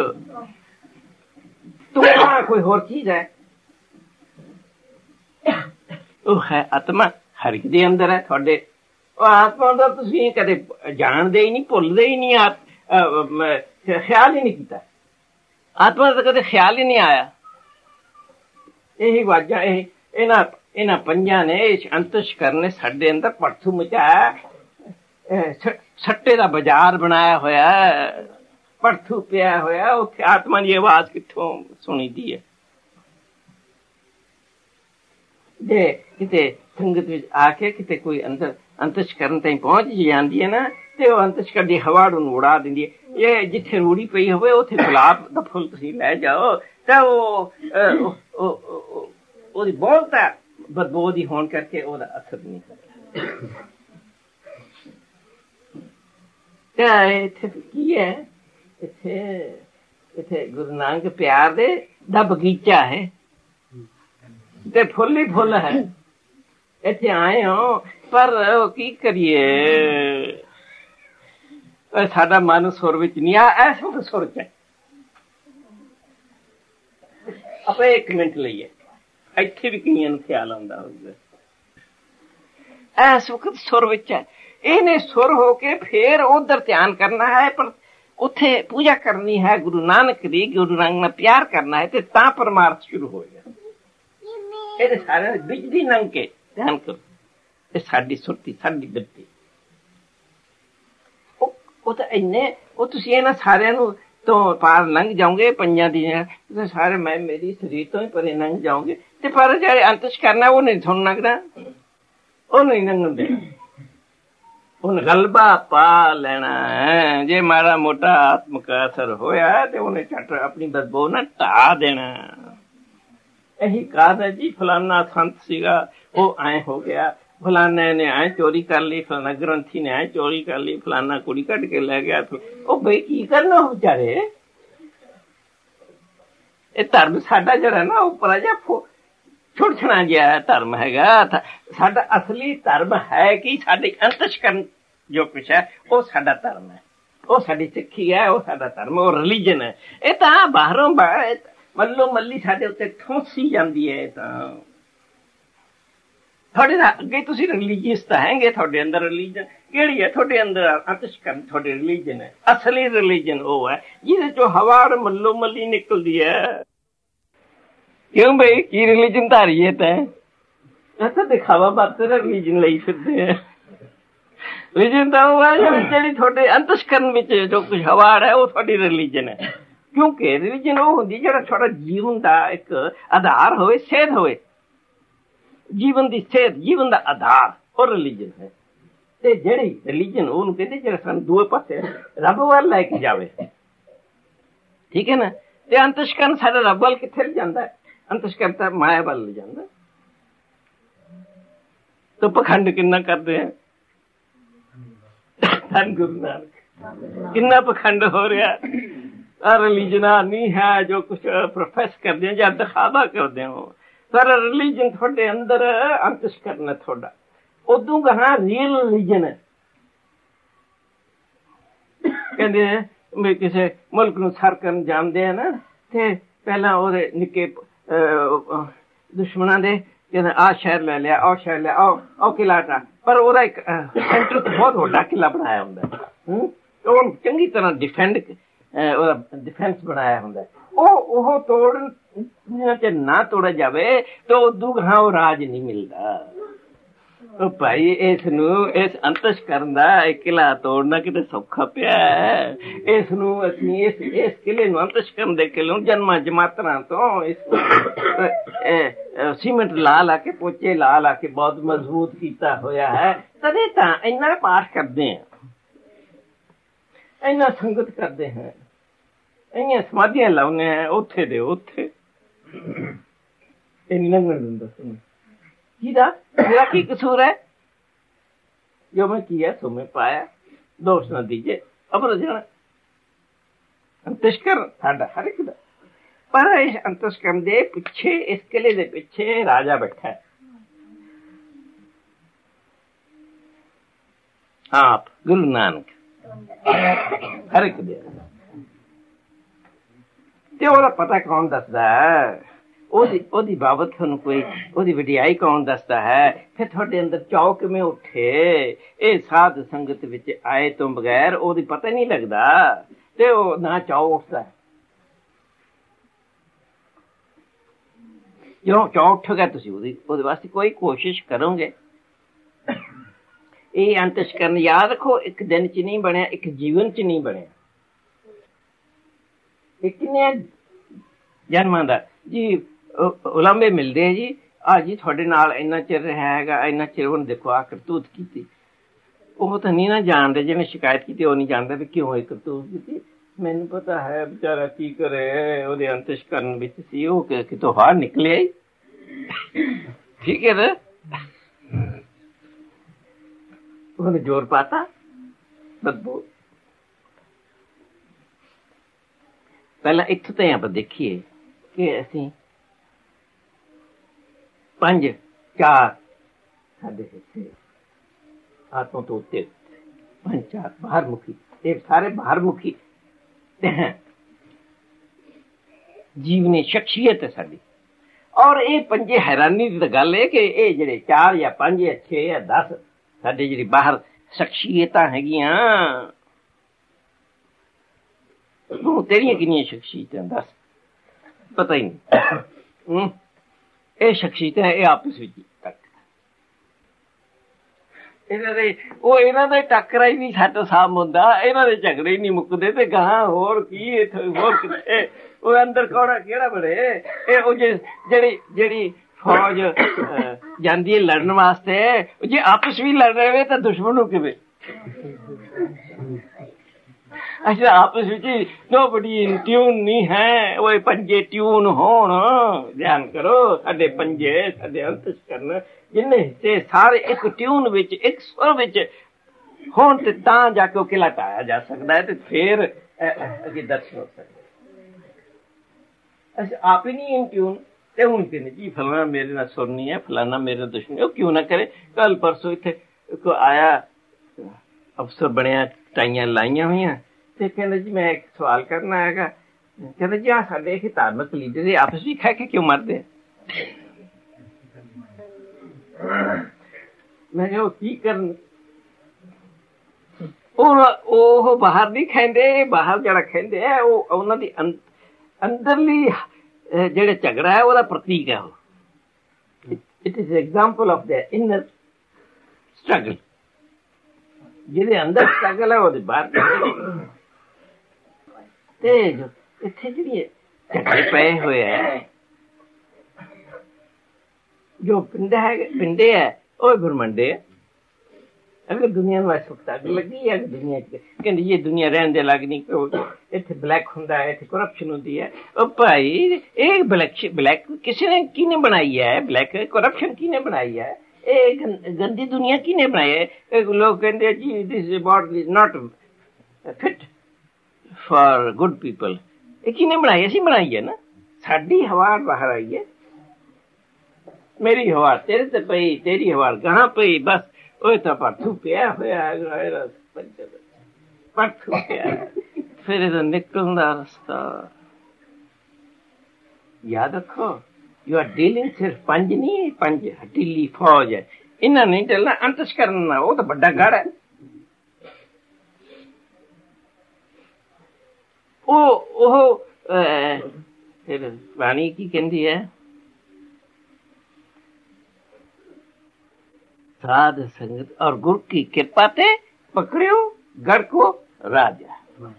Speaker 1: तुम्हारा कोई और चीज है। ਉਹ ਹੈ ਆਤਮਾ ਹਰ ਇੱਕ ਦੇ ਅੰਦਰ ਹੈ ਤੁਹਾਡੇ। ਉਹ ਆਤਮਾ ਦਾ ਤੁਸੀਂ ਕਦੇ ਜਾਣਦੇ ਹੀ ਨਹੀਂ, ਭੁੱਲਦੇ ਹੀ ਨਹੀਂ, ਖਿਆਲ ਹੀ ਨਹੀਂ ਕੀਤਾ। ਆਤਮਾ ਦਾ ਕਦੇ ਖਿਆਲ ਹੀ ਨਹੀਂ ਆਇਆ। ਇਹੀ ਵਾਜਾਂ ਇਹ ਇਹਨਾਂ ਇਹਨਾਂ ਪੰਜਾਂ ਨੇ ਅੰਤਸ਼ਕਰਨ ਨੇ ਸਾਡੇ ਅੰਦਰ ਭੜਥੂ ਮਚਾਇਆ, ਸੱਟੇ ਦਾ ਬਾਜ਼ਾਰ ਬਣਾਇਆ ਹੋਇਆ, ਭੜਥੂ ਪਿਆ ਹੋਇਆ। ਉੱਥੇ ਆਤਮਾ ਦੀ ਆਵਾਜ਼ ਕਿੱਥੋਂ ਸੁਣੀ ਦੀ ਹੈ? ਜੇ ਕਿਤੇ ਸੰਗਤ ਵਿੱਚ ਆ ਕੇ ਕਿਤੇ ਕੋਈ ਅੰਦਰ ਅੰਤਸ਼ਕਰਨ ਤਾਈਂ ਪਹੁੰਚ ਜਾਂਦੀ ਹੈ ਨਾ, ਤੇ ਉਹ ਅੰਤਸ਼ਕਰਨ ਦੀ ਹਵਾ ਨੂੰ ਉਡਾ ਦਿੰਦੀ ਹੈ। ਇਹ ਜਿੱਥੇ ਰੂੜੀ ਪਈ ਹੋਵੇ ਉੱਥੇ ਗੁਲਾਬ ਦਾ ਫੁੱਲ ਤੁਸੀਂ ਲੈ ਜਾਓ ਤਾਂ ਉਹ ਉਹਦੀ ਬੋਲਤਾ ਬਦਬੂ ਦੀ ਹੋਣ ਕਰਕੇ ਉਹਦਾ ਅਸਰ ਨਹੀਂ ਕਰਦਾ। ਤਾਂ ਇੱਥੇ ਕੀ ਹੈ? ਇੱਥੇ ਇੱਥੇ ਗੁਰੂ ਨਾਨਕ ਪਿਆਰ ਦੇ ਦਾ ਬਗੀਚਾ ਹੈ ਤੇ ਫੁੱਲ ਹੀ ਫੁੱਲ ਹੈ। ਇੱਥੇ ਆਏ ਹੋ ਪਰ ਕੀ ਕਰੀਏ, ਸਾਡਾ ਮਨ ਸੁਰ ਵਿੱਚ ਨਹੀਂ ਆ। ਐਸ ਵਕਤ ਸੁਰ ਚ ਆਪਾਂ ਇੱਕ ਮਿੰਟ ਲਈਏ, ਇੱਥੇ ਵੀ ਕਈਆਂ ਨੂੰ ਖਿਆਲ ਆਉਂਦਾ ਹੋਊਗਾ ਐਸ ਵਕਤ ਸੁਰ ਵਿੱਚ ਹੈ। ਇਹਨੇ ਸੁਰ ਹੋ ਕੇ ਫੇਰ ਉਧਰ ਧਿਆਨ ਕਰਨਾ ਹੈ, ਪਰ ਉੱਥੇ ਪੂਜਾ ਕਰਨੀ ਹੈ ਗੁਰੂ ਨਾਨਕ ਦੀ, ਗੁਰੂ ਨਾਨਕ ਨਾਲ ਪਿਆਰ ਕਰਨਾ ਹੈ, ਤੇ ਤਾਂ ਪਰਮਾਰਥ ਸ਼ੁਰੂ ਹੋਏਗਾ। ਇਹਦੇ ਸਾਰਿਆਂ ਬਿਜਲੀ ਲੰਘ ਕੇ ਧਿਆਨ ਕਰੋ। ਇਹ ਸਾਡੀ ਸੁਰਤੀ, ਸਾਡੀ ਦਿੱਤੀ। ਉਹ ਉਹ ਤਾਂ ਇੰਨੇ ਉਹ ਤੁਸੀਂ ਇਹਨਾਂ ਸਾਰਿਆਂ ਨੂੰ ਤੋਂ ਪਾਰ ਲੰਘ ਜਾਓਗੇ, ਪੰਜਾਂ ਦੀਆਂ ਸਾਰੇ ਮੈਂ ਮੇਰੀ ਸਰੀਰ ਤੋਂ ਹੀ ਪਰੇ ਲੰਘ ਜਾਓਗੇ, ਤੇ ਪਰ ਜਿਹੜੇ ਅੰਤਸ਼ ਕਰਨਾ ਉਹ ਨਹੀਂ ਤੁਹਾਨੂੰ ਲੰਘਦਾ, ਉਹ ਨਹੀਂ ਲੰਘਣ ਦੇ। ਉਹਨੇ ਗਲਬਾ ਪਾ ਲੈਣਾ ਹੈ। ਜੇ ਮਾੜਾ ਮੋਟਾ ਆਤਮਕ ਅਸਰ ਹੋਇਆ ਤੇ ਉਹਨੇ ਝੱਟ ਆਪਣੀ ਬਦਬੂ ਨਾ ਢਾ ਦੇਣਾ। ਇਹੀ ਕਾਰਨ ਹੈ ਜੀ, ਫਲਾਨਾ ਸੰਤ ਸੀਗਾ ਉਹ ਐ ਹੋ ਗਿਆ, ਫਲਾਨੇ ਨੇ ਐ ਚੋਰੀ ਕਰ ਲਈ, ਫਲਾਨਾ ਗ੍ਰੰਥੀ ਨੇ ਐ ਚੋਰੀ ਕਰ ਲਈ, ਫਲਾਨਾ ਕੁੜੀ ਕੱਢ ਕੇ ਲੈ ਗਿਆ। ਉਹ ਬਈ ਕੀ ਕਰਨਾ ਵਿਚਾਰੇ? ਇਹ ਧਰਮ ਸਾਡਾ ਜਿਹੜਾ ਨਾ ਉੱਪਰ ਜਿਹਾ ਛੁੜਛਣਾ ਜਿਹਾ ਧਰਮ ਹੈਗਾ। ਸਾਡਾ ਅਸਲੀ ਧਰਮ ਹੈ ਕਿ ਸਾਡੇ ਅੰਤਸ਼ਕਰਨ ਜੋ ਕੁਛ ਹੈ ਉਹ ਸਾਡਾ ਧਰਮ ਹੈ, ਉਹ ਸਾਡੀ ਸਿੱਖੀ ਹੈ, ਉਹ ਸਾਡਾ ਧਰਮ, ਉਹ ਰਿਲੀਜਨ ਹੈ। ਇਹ ਤਾਂ ਬਾਹਰੋਂ ਮੱਲੋ ਮੱਲੀ ਸਾਡੇ ਉੱਤੇ ਠੋਸੀ ਜਾਂਦੀ ਹੈ। ਤਾਂ ਤੁਹਾਡੇ ਅੱਗੇ ਤੁਸੀਂ ਰਿਲੀਜੀਅਸ ਤਾਂ ਹੈਗੇ, ਤੁਹਾਡੇ ਅੰਦਰ ਰਿਲੀਜਨ ਕਿਹੜੀ ਹੈ? ਤੁਹਾਡੇ ਅੰਦਰ ਅੰਤਸ਼ਕਰਨ ਤੁਹਾਡੇ ਰਿਲੀਜਨ ਹੈ। ਅਸਲੀ ਰਿਲੀਜਨ ਉਹ ਹੈ ਜਿਹਦੇ ਚੋਂ ਹਵਾ ਮੱਲੋ ਮੱਲੀ ਨਿਕਲਦੀ ਹੈ। ਕਿਉਂ ਬਈ ਕੀ ਰਿਲੀਜਨ ਧਾਰੀਏ ਤੈਂ? ਤਾਂ ਦਿਖਾਵਾ ਬਾਤ ਰਿਲੀਜਨ ਲਈ ਫਿਰਦੇ ਆ। ਰਿਲੀਜਨ ਤਾਂ ਉਹ ਹੈ ਜਿਹੜੀ ਤੁਹਾਡੇ ਅੰਤਸ਼ਕਰਨ ਵਿੱਚ ਜੋ ਕੁਛ ਹਵਾ ਹੈ ਉਹ ਤੁਹਾਡੀ ਰਿਲੀਜਨ ਹੈ। ਕਿਉਂਕਿ ਰਿਲੀਜਨ ਉਹ ਹੁੰਦੀ ਜਿਹੜਾ ਤੁਹਾਡਾ ਜੀਵਨ ਦਾ ਇੱਕ ਆਧਾਰ ਹੋਵੇ, ਸੇਧ ਹੋਵੇ, ਜੀਵਨ ਦੀ ਸੇਧ, ਜੀਵਨ ਦਾ ਆਧਾਰ, ਉਹ ਰਿਲੀਜਨ ਹੈ। ਤੇ ਜਿਹੜੀ ਰਿਲੀਜਨ ਉਹਨੂੰ ਕਹਿੰਦੇ ਜਿਹੜਾ ਸਾਨੂੰ ਦੂਏ ਪਾਸੇ ਰੱਬ ਵੱਲ ਲੈ ਕੇ ਜਾਵੇ। ਠੀਕ ਹੈ ਨਾ? ਤੇ ਅੰਤਸ਼ਕਰਨ ਸਾਡਾ ਰੱਬ ਵੱਲ ਕਿੱਥੇ ਜਾਂਦਾ ਹੈ? ਅੰਤਸ਼ਕਰਨ ਤਾਂ ਮਾਇਆ ਵੱਲ ਲੈ ਜਾਂਦਾ। ਤਾਂ ਪਖੰਡ ਕਿੰਨਾ ਕਰਦੇ ਆ ਧੰਨ ਗੁਰੂ ਨਾਨਕ, ਕਿੰਨਾ ਪਖੰਡ ਹੋ ਰਿਹਾ। ਆ ਰਿਲੀਜਨਾਂ ਨਹੀਂ ਹੈ ਜੋ ਕੁਛ ਪ੍ਰੋਫੈਸ ਕਰਦੇ ਆ ਜਾਂ ਦਿਖਾਵਾ ਕਰਦੇ ਹੋ, ਪਰ ਰਿਲੀਜਨ ਤੁਹਾਡੇ ਅੰਦਰ ਅੰਤਸ਼ਕਰਨ ਹੈ ਤੁਹਾਡਾ। ਉਦੋਂ ਕਹਾਂ ਰੀਅਲ ਰਿਲੀਜਨ ਹੈ। ਕਹਿੰਦੇ ਵੀ ਕਿਸੇ ਮੁਲਕ ਨੂੰ ਸਰ ਕਰਨ ਜਾਂਦੇ ਆ ਨਾ, ਤੇ ਪਹਿਲਾਂ ਉਹਦੇ ਨਿੱਕੇ ਦੁਸ਼ਮਣਾਂ ਦੇ ਕਹਿੰਦੇ ਆਹ ਸ਼ਹਿਰ ਲੈ ਲਿਆ, ਆਹ ਸ਼ਹਿਰ ਲਿਆ, ਆਹ ਆਹ ਕਿਲਾ ਢਾ, ਪਰ ਉਹਦਾ ਇੱਕ ਸੈਂਟਰ ਬਹੁਤ ਵੱਡਾ ਕਿਲਾ ਬਣਾਇਆ ਹੁੰਦਾ, ਉਹਨੂੰ ਚੰਗੀ ਤਰ੍ਹਾਂ ਡਿਫੈਂਡ ਉਹਦਾ ਡਿਫੈਂਸ ਬਣਾਇਆ ਹੁੰਦਾ। ਉਹ ਉਹ ਤੋੜਨ ਚ ਨਾ ਤੋੜਿਆ ਜਾਵੇ ਤਾਂ ਉਦੋਂ ਗਾਹਾਂ ਉਹ ਰਾਜ ਨਹੀਂ ਮਿਲਦਾ। ਉਹ ਭਾਈ ਇਸ ਨੂੰ ਇਸ ਅੰਤਸ਼ਕਰਨ ਦਾ ਇਹ ਕਿਲਾ ਤੋੜਨਾ ਕਿਤੇ ਸੌਖਾ ਪਿਆ ਹੈ। ਇਸ ਨੂੰ ਅਸੀਂ ਇਸ ਇਸ ਕਿਲੇ ਨੂੰ ਅੰਤਸ਼ਕਰਨ ਦੇ ਕਿਲੇ ਨੂੰ ਜਨਮਾਂ ਜਮਾਤਰਾਂ ਤੋਂ ਇਸ ਸੀਮੈਂਟ ਲਾ ਲਾ ਕੇ, ਪੋਚੇ ਲਾ ਲਾ ਕੇ ਬਹੁਤ ਮਜ਼ਬੂਤ ਕੀਤਾ ਹੋਇਆ ਹੈ। ਤਦੇ ਤਾਂ ਇੰਨਾ ਪਾਠ ਕਰਦੇ ਹਾਂ, ਇੰਨਾ ਸੰਗਤ ਕਰਦੇ ਹਾਂ, ਇੰਨੀਆਂ ਸਮਾਧੀਆਂ ਲਾਉਂਦੇ ਹਾਂ ਉੱਥੇ ਦੇ ਉੱਥੇ। ਇਹ ਨਹੀਂ ਲੰਘਣ ਦਿੰਦਾ ਸੁਣ ਜਿਹਦਾ ਮੇਰਾ ਕੀ ਕਸੂਰ ਹੈ? ਜੋ ਮੈਂ ਕੀਆ ਸੋ ਮੈਂ ਪਾਇਆ, ਦੋਸ਼ ਨਾ ਦੀਜੇ। ਅਮਰ ਜਾਣਾ ਅੰਤਸ਼ਕਰਨ ਸਾਡਾ ਹਰ ਇੱਕ ਦਾ, ਪਰ ਇਸ ਅੰਤਸ਼ਕਰਨ ਦੇ ਪਿੱਛੇ, ਇਸ ਕਿਲੇ ਦੇ ਪਿੱਛੇ ਰਾਜਾ ਬੈਠਾ ਹੈ, ਆਪ ਗੁਰੂ ਨਾਨਕ ਹਰ ਇੱਕ ਦੇ। ਤੇ ਉਹਦਾ ਪਤਾ ਕੌਣ ਦੱਸਦਾ? ਉਹਦੀ ਉਹਦੀ ਬਾਬਤ ਤੁਹਾਨੂੰ ਕੋਈ ਉਹਦੀ ਵਡਿਆਈ ਕੌਣ ਦੱਸਦਾ ਹੈ? ਫਿਰ ਤੁਹਾਡੇ ਅੰਦਰ ਚਾਅ ਕਿਵੇਂ ਉੱਠੇ? ਇਹ ਸਾਧ ਸੰਗਤ ਵਿੱਚ ਆਏ ਤੋਂ ਬਗੈਰ ਉਹਦੀ ਪਤਾ ਨਹੀਂ ਲੱਗਦਾ ਤੇ ਉਹ ਨਾ ਚਾਅ ਉੱਠਦਾ। ਜਦੋਂ ਚਾਅ ਉੱਠੇਗਾ ਤੁਸੀਂ ਉਹਦੀ ਉਹਦੇ ਵਾਸਤੇ ਕੋਈ ਕੋਸ਼ਿਸ਼ ਕਰੋਗੇ। ਇਹ ਅੰਤਸ਼ਕਰਨ ਯਾਦ ਰੱਖੋ, ਇੱਕ ਦਿਨ ਚ ਨਹੀਂ ਬਣਿਆ, ਇੱਕ ਜੀਵਨ ਚ ਨਹੀਂ ਬਣਿਆ। ਇਹ ਕਿੰਨੇ ਜਨਮਾਂ ਦਾ ਜੀ ਉਲਾਂਭੇ ਮਿਲਦੇ ਆ ਜੀ। ਆ ਜੀ ਤੁਹਾਡੇ ਨਾਲ ਇੰਨਾ ਚਿਰ ਰਿਹਾ ਹੈਗਾ, ਇੰਨਾ ਚਿਰ ਹੁਣ ਦੇਖੋ ਆ ਕਰਤੂਤ ਕੀਤੀ। ਉਹ ਤਾਂ ਨਹੀਂ ਨਾ ਜਾਣਦੇ, ਜਿਹਨੇ ਸ਼ਿਕਾਇਤ ਕੀਤੀ ਉਹ ਨਹੀਂ ਜਾਣਦਾ ਵੀ ਕਿਉਂ ਇਹ ਕਰਤੂਤ ਕੀਤੀ। ਮੈਨੂੰ ਪਤਾ ਹੈ ਵਿਚਾਰਾ ਕੀ ਕਰੇ, ਉਹਦੇ ਅੰਤਸ਼ਕਰਨ ਵਿੱਚ ਸੀ, ਉਹ ਕਿਤੋਂ ਬਾਹਰ ਨਿਕਲਿਆ ਹੀ। ਠੀਕ ਹੈ ਨਾ, ਉਹਨੇ ਜ਼ੋਰ ਪਾਤਾ ਬਦਬੂ। ਪਹਿਲਾਂ ਇੱਥੋਂ ਤਾਂ ਆਪਾਂ ਦੇਖੀਏ ਕਿ ਅਸੀਂ ਪੰਜ ਚਾਰ ਸਾਡੇ ਹਿੱਸੇ ਆਤਮਾ ਤੋਂ ਉੱਤੇ ਪੰਜ ਚਾਰ ਬਾਹਰ ਮੁਖੀ, ਇਹ ਸਾਰੇ ਬਾਹਰ ਮੁਖੀ ਜੀਵਨੀ ਸ਼ਖਸੀਅਤ ਹੈ ਸਾਡੀ। ਔਰ ਇਹ ਪੰਜੇ ਹੈਰਾਨੀ ਦੀ ਤਾਂ ਗੱਲ ਹੈ ਕਿ ਇਹ ਜਿਹੜੇ ਚਾਰ ਜਾਂ ਪੰਜ ਜਾਂ ਛੇ ਜਾਂ ਦਸ ਸਾਡੇ ਜਿਹੜੀ ਬਾਹਰ ਸ਼ਖਸੀਅਤਾਂ ਹੈਗੀਆਂ, ਤੂੰ ਤੇਰੀਆਂ ਕਿੰਨੀਆਂ ਸ਼ਖਸੀਅਤਾਂ ਦੱਸ? ਪਤਾ ਹੀ ਨਹੀਂ। ਇਹ ਸ਼ਖਸੀਅਤਾਂ ਇਹ ਆਪਸ ਵਿੱਚ ਟੱਕਰ, ਇਹਨਾਂ ਦੇ ਉਹ ਇਹਨਾਂ ਦਾ ਟੱਕਰਾ ਹੀ ਨਹੀਂ ਸਾਡਾ ਸਾਹਮ ਹੁੰਦਾ, ਇਹਨਾਂ ਦੇ ਝਗੜੇ ਹੀ ਨਹੀਂ ਮੁੱਕਦੇ। ਤੇ ਗਾਂ ਹੋਰ ਕੀ ਇੱਥੇ ਹੋਰ ਕਿਤੇ ਉਹ ਅੰਦਰ ਕੌੜਾ ਕਿਹੜਾ ਬੜੇ? ਇਹ ਉਹ ਜੇ ਜਿਹੜੀ ਜਿਹੜੀ ਫੌਜ ਜਾਂਦੀ ਹੈ ਲੜਨ ਵਾਸਤੇ, ਜੇ ਆਪਸ ਵੀ ਲੜ ਰਹੇ ਤਾਂ ਦੁਸ਼ਮਣ ਨੂੰ ਕਿਵੇਂ? ਅੱਛਾ ਆਪਸ ਵਿੱਚ ਨੋਬਡੀ ਇਨ ਟਿਊਨ ਨਹੀਂ ਹੈ। ਉਹ ਪੰਜੇ ਟਿਊਨ ਹੋਣ, ਧਿਆਨ ਕਰੋ, ਸਾਡੇ ਪੰਜੇ ਸਾਡੇ ਅੰਤਸ਼ਕਰਨ ਜਿੰਨੇ ਹਿੱਸੇ ਸਾਰੇ ਇੱਕ ਟਿਊਨ ਵਿੱਚ ਇੱਕ ਸੁਰ ਵਿੱਚ ਹੋਣ ਤੇ ਤਾਂ ਜਾ ਕੇ ਉਹ ਕਿਲਾ ਢਾਇਆ ਜਾ ਸਕਦਾ ਹੈ ਤੇ ਫਿਰ ਅੱਗੇ ਦਰਸ਼ਨ ਹੋ ਸਕਦੇ। ਅੱਛਾ ਆਪ ਹੀ ਨਹੀਂ ਇਨ ਟਿਊਨ ਤੇ ਹੁਣ ਕਹਿੰਦੇ ਜੀ ਫਲਾਣਾ ਮੇਰੇ ਨਾਲ ਸੁਰ ਨਹੀਂ ਹੈ, ਫਲਾਣਾ ਮੇਰੇ ਦੁਸ਼ਮਣ। ਉਹ ਕਿਉਂ ਨਾ ਕਰੇ? ਕੱਲ ਪਰਸੋਂ ਇੱਥੇ ਕੋ ਆਇਆ ਅਫਸਰ ਬਣਿਆ, ਟਾਈਆਂ ਲਾਈਆਂ ਹੋਈਆਂ ਤੇ ਕਹਿੰਦਾ ਜੀ ਮੈਂ ਇੱਕ ਸਵਾਲ ਕਰਨਾ ਹੈਗਾ। ਕਹਿੰਦਾ ਜੀ ਆਹ ਸਾਡੇ ਇਹ ਧਾਰਮਿਕ ਲੀਡਰ ਇਹ ਆਪਸ ਵਿੱਚ ਖਾ ਕੇ ਕਿਉਂ ਮਰਦੇ? ਮੈਂ ਕਿਹਾ ਉਹ ਕੀ ਕਰਨ? ਉਹ ਉਹ ਬਾਹਰ ਨਹੀਂ ਖਾਂਦੇ, ਬਾਹਰ ਜਿਹੜਾ ਖਾਂਦੇ ਹੈ ਉਹ ਉਹਨਾਂ ਦੀ ਅੰਦਰਲੀ ਜਿਹੜੇ ਝਗੜਾ ਹੈ ਉਹਦਾ ਪ੍ਰਤੀਕ ਹੈ। ਉਹ it is example of their inner struggle. ਜਿਹਦੇ ਅੰਦਰ ਸਟਰਗਲ ਹੈ ਉਹਦੇ ਬਾਹਰ। ਤੇ ਇੱਥੇ ਜਿਹੜੀ ਝਗੜੇ ਪਏ ਹੋਏ ਹੈ, ਜੋ ਪਿੰਡ ਹੈ ਪਿੰਡੇ ਹੈ ਉਹ ਬ੍ਰਹਮੰਡੇ ਹੈ। ਅਗਰ ਦੁਨੀਆ ਨੂੰ ਅਸੁਖਤਾ ਲੱਗੀ ਹੈ, ਦੁਨੀਆ ਚ ਕਹਿੰਦੀ ਇਹ ਦੁਨੀਆ ਰਹਿਣ ਦੇ ਲੱਗ ਨਹੀਂ, ਇੱਥੇ ਬਲੈਕ ਹੁੰਦਾ ਹੈ, ਇੱਥੇ ਕਰਪਸ਼ਨ ਹੁੰਦੀ ਹੈ। ਉਹ ਭਾਈ ਇਹ ਬਲੈਕ ਬਲੈਕ ਕਿਸੇ ਨੇ ਕਿਹਨੇ ਬਣਾਈ ਹੈ? ਬਲੈਕ ਕਰਪਸ਼ਨ ਕਿਹਨੇ ਬਣਾਈ ਹੈ? ਇਹ ਗੰਦੀ ਦੁਨੀਆ ਕਿਹਨੇ ਬਣਾਈ ਹੈ? ਲੋਕ ਕਹਿੰਦੇ ਜੀ this body is not fit for good people. ਇਹ ਕਿਹਨੇ ਬਣਾਈ? ਅਸੀਂ ਬਣਾਈ ਹੈ ਨਾ। ਸਾਡੀ ਹਵਾ ਬਾਹਰ ਆਈ ਹੈ, ਮੇਰੀ ਹਵਾ ਤੇਰੇ ਤੇ ਪਈ, ਤੇਰੀ ਹਵਾ ਕਹਾਂ ਪਈ? ਬਸ ਉਹ ਤਾਂ ਪਰਥੂ ਪਿਆ ਹੋਇਆ, ਪਰਥੂ ਪਿਆ। ਫਿਰ ਇਹਦਾ ਨਿਕਲਣ ਦਾ ਰਸਤਾ ਯਾਦ ਰੱਖੋ। ਯੂ ਆਰ ਡੀਲਿੰਗ ਸਿਰਫ ਪੰਜ ਨਹੀਂ, ਪੰਜ ਹਟੀਲੀ ਫੌਜ ਹੈ। ਇਹਨਾਂ ਨਹੀਂ ਚੱਲਣਾ ਅੰਤਸ਼ਕਰਨ ਨਾਲ, ਉਹ ਤਾਂ ਵੱਡਾ ਗੜ ਹੈ। ਉਹ ਉਹ ਫਿਰ ਬਾਣੀ ਕੀ ਕਹਿੰਦੀ ਹੈ? साध संगत और गुरु की कृपा ते पकड़ियो गढ़ को राजा।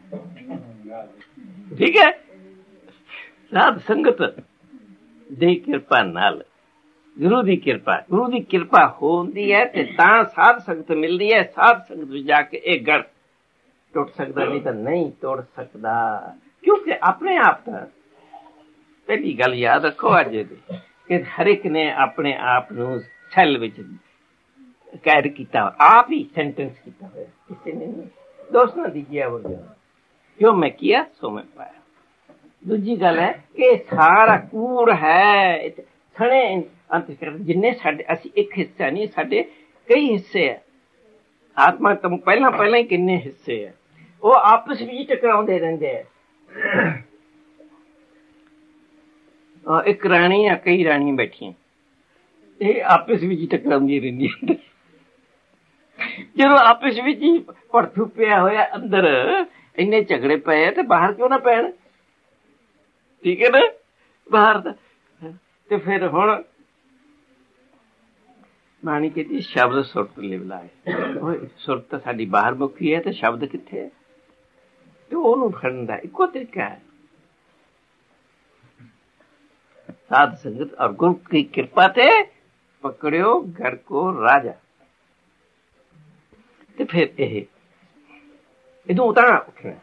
Speaker 1: ठीक है, साध संगत दी कृपा नाल, गुरु दी कृपा, गुरु दी कृपा होंदी है ते तां साध संगत मिलदी है। साध संगत विच जाके एक गढ़ टुट सकदा, नहीं तो नहीं तोड़ सकदा, क्योंकि अपने आप दा पहली गल याद रखो अज दी कि हर एक ने अपने आप नूं सैल विच कैद किया, आप ही सेंटेंस किया हुआ, किसी ने नहीं। दोस्त ना दीजिए वो जो मैं किया सो मैं पाया। दूजी गल है कि सारा कूड़ है सने अंतशकरण जिन्ने साडे असी एक हिस्सा नहीं, साडे कई हिस्से है। आत्मा तुम पहला पहला ही किन्ने हिस्से है, वो आपस में टकराउंदे रहंदे है। ਇੱਕ ਰਾਣੀ ਜਾਂ ਕਈ ਰਾਣੀਆਂ ਬੈਠੀਆਂ, ਇਹ ਆਪਸ ਵਿੱਚ ਹੀ ਟਕਰਾਉਂਦੀਆਂ ਰਹਿੰਦੀਆਂ। ਜਦੋਂ ਆਪਸ ਵਿੱਚ ਹੀ ਭੜਥੂ ਪਿਆ ਹੋਇਆ ਅੰਦਰ ਇੰਨੇ ਝਗੜੇ ਪਏ ਤੇ ਬਾਹਰ ਕਿਉਂ ਨਾ ਪੈਣ? ਠੀਕ ਹੈ ਨਾ, ਬਾਹਰ ਦਾ। ਤੇ ਫਿਰ ਹੁਣ ਬਾਣੀ ਕਹਿੰਦੀ ਸ਼ਬਦ ਸੁਰਤ ਲਿਵਲਾਏ। ਸੁਰਤ ਤਾਂ ਸਾਡੀ ਬਾਹਰ ਮੁੱਖੀ ਹੈ ਤੇ ਸ਼ਬਦ ਕਿੱਥੇ ਹੈ? ਤੇ ਉਹਨੂੰ ਫੜਨ ਦਾ ਇੱਕੋ ਤਰੀਕਾ ਹੈ, ਸਾਧ ਸੰਗਤ ਔਰ ਗੁਰੂ ਕੀ ਕਿਰਪਾ ਤੇ ਪਕੜਿਓ ਘਰ ਕੋ ਰਾਜਾ। ਤੇ ਫਿਰ ਇਹ ਇਦੋਂ ਉਤਾਂ ਉੱਠਣਾ,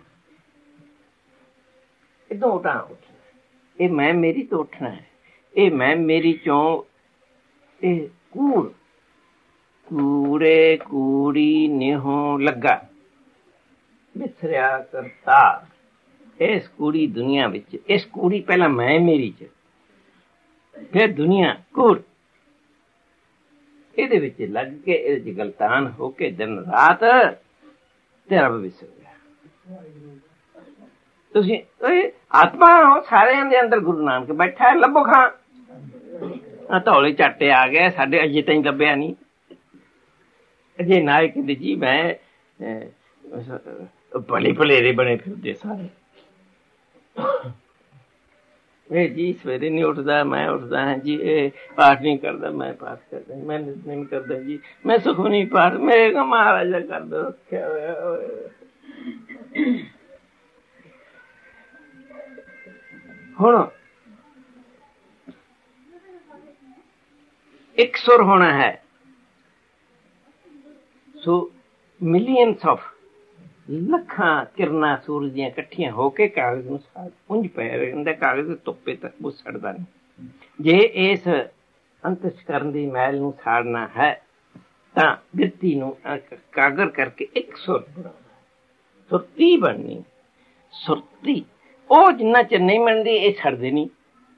Speaker 1: ਇਦੋਂ ਉਤਾਂ ਉੱਠਣਾ। ਇਹ ਮੈਂ ਮੇਰੀ ਤੋਂ ਉੱਠਣਾ ਹੈ। ਇਹ ਮੈਂ ਮੇਰੀ ਚੋਂ ਇਹ ਕੂੜ ਕੂੜੇ ਕੂੜੀ ਨਿਹੋਂ ਲੱਗਾ ਬਿਸਰਿਆ ਕਰਤਾ। ਇਸ ਕੂੜੀ ਦੁਨੀਆ ਵਿੱਚ, ਇਸ ਕੂੜੀ ਪਹਿਲਾਂ ਮੈਂ ਮੇਰੀ ਚ, ਫਿਰ ਦੁਨੀਆ ਕੂੜ, ਇਹਦੇ ਵਿੱਚ ਲੱਗ ਕੇ ਇਹਦੇ ਚ ਗਲਤਾਨ ਹੋ ਕੇ ਦਿਨ ਰਾਤ ਤੇ ਰੱਬ ਵਿਸਰ ਗਿਆ। ਤੁਸੀਂ ਆਤਮਾ ਹੋ, ਸਾਰਿਆਂ ਦੇ ਅੰਦਰ ਗੁਰੂ ਨਾਨਕ ਬੈਠਾ ਹੈ। ਲੱਭੋ ਖਾਂ ਧੌਲੇ ਝਾਟੇ ਆ ਗਏ ਸਾਡੇ, ਅਜੇ ਤਾਈਂ ਲੱਭਿਆ ਨਹੀਂ। ਅਜੇ ਨਾਇਕ ਕਹਿੰਦੇ ਜੀ ਮੈਂ ਭਲੇ ਭਲੇਰੇ ਬਣੇ ਫਿਰਦੇ ਸਾਰੇ। ਇਹ ਜੀ ਸਵੇਰੇ ਨਹੀਂ ਉੱਠਦਾ, ਮੈਂ ਉੱਠਦਾ ਹਾਂ ਜੀ। ਇਹ ਪਾਠ ਨਹੀਂ ਕਰਦਾ, ਮੈਂ ਪਾਠ ਕਰਦਾ। ਮੈਂ ਨਹੀਂ ਕਰਦਾ ਜੀ, ਮੈਂ ਸੁਖਮਨੀ ਪਾਠ ਮੇਰੇ ਕੋ ਮਹਾਰਾਜਾ ਕਰਦਾ ਰੱਖਿਆ ਹੋਇਆ। ਹੁਣ ਇੱਕ ਸੁਰ ਹੋਣਾ ਹੈ। ਸੋ ਮਿਲੀਅਨਸ ਆਫ ਲੱਖਾਂ ਕਿਰਨਾਂ ਸੂਰਜ ਦੀਆਂ ਇਕੱਠੀਆਂ ਹੋ ਕੇ ਕਾਗਜ਼ ਨੂੰ ਪੁੰਜ ਪੈ ਰਹਿੰਦਾ। ਕਾਗਜ਼ ਧੁੱਪੇ ਤੱਕ ਉਹ ਸੜਦਾ ਨਹੀਂ। ਜੇ ਇਸ ਅੰਤਸ਼ਕਰਨ ਦੀ ਮੈਲ ਨੂੰ ਸਾੜਨਾ ਹੈ ਤਾਂ ਬਿਰਤੀ ਨੂੰ ਕਾਗਰ ਕਰਕੇ ਇੱਕ ਸੁਰ ਬਣਾਉਣਾ, ਸੁਰਤੀ ਬਣਨੀ। ਸੁਰਤੀ ਉਹ ਜਿੰਨਾ ਚਿਰ ਨਹੀਂ ਬਣਦੀ ਇਹ ਛੱਡਦੇ ਨਹੀਂ।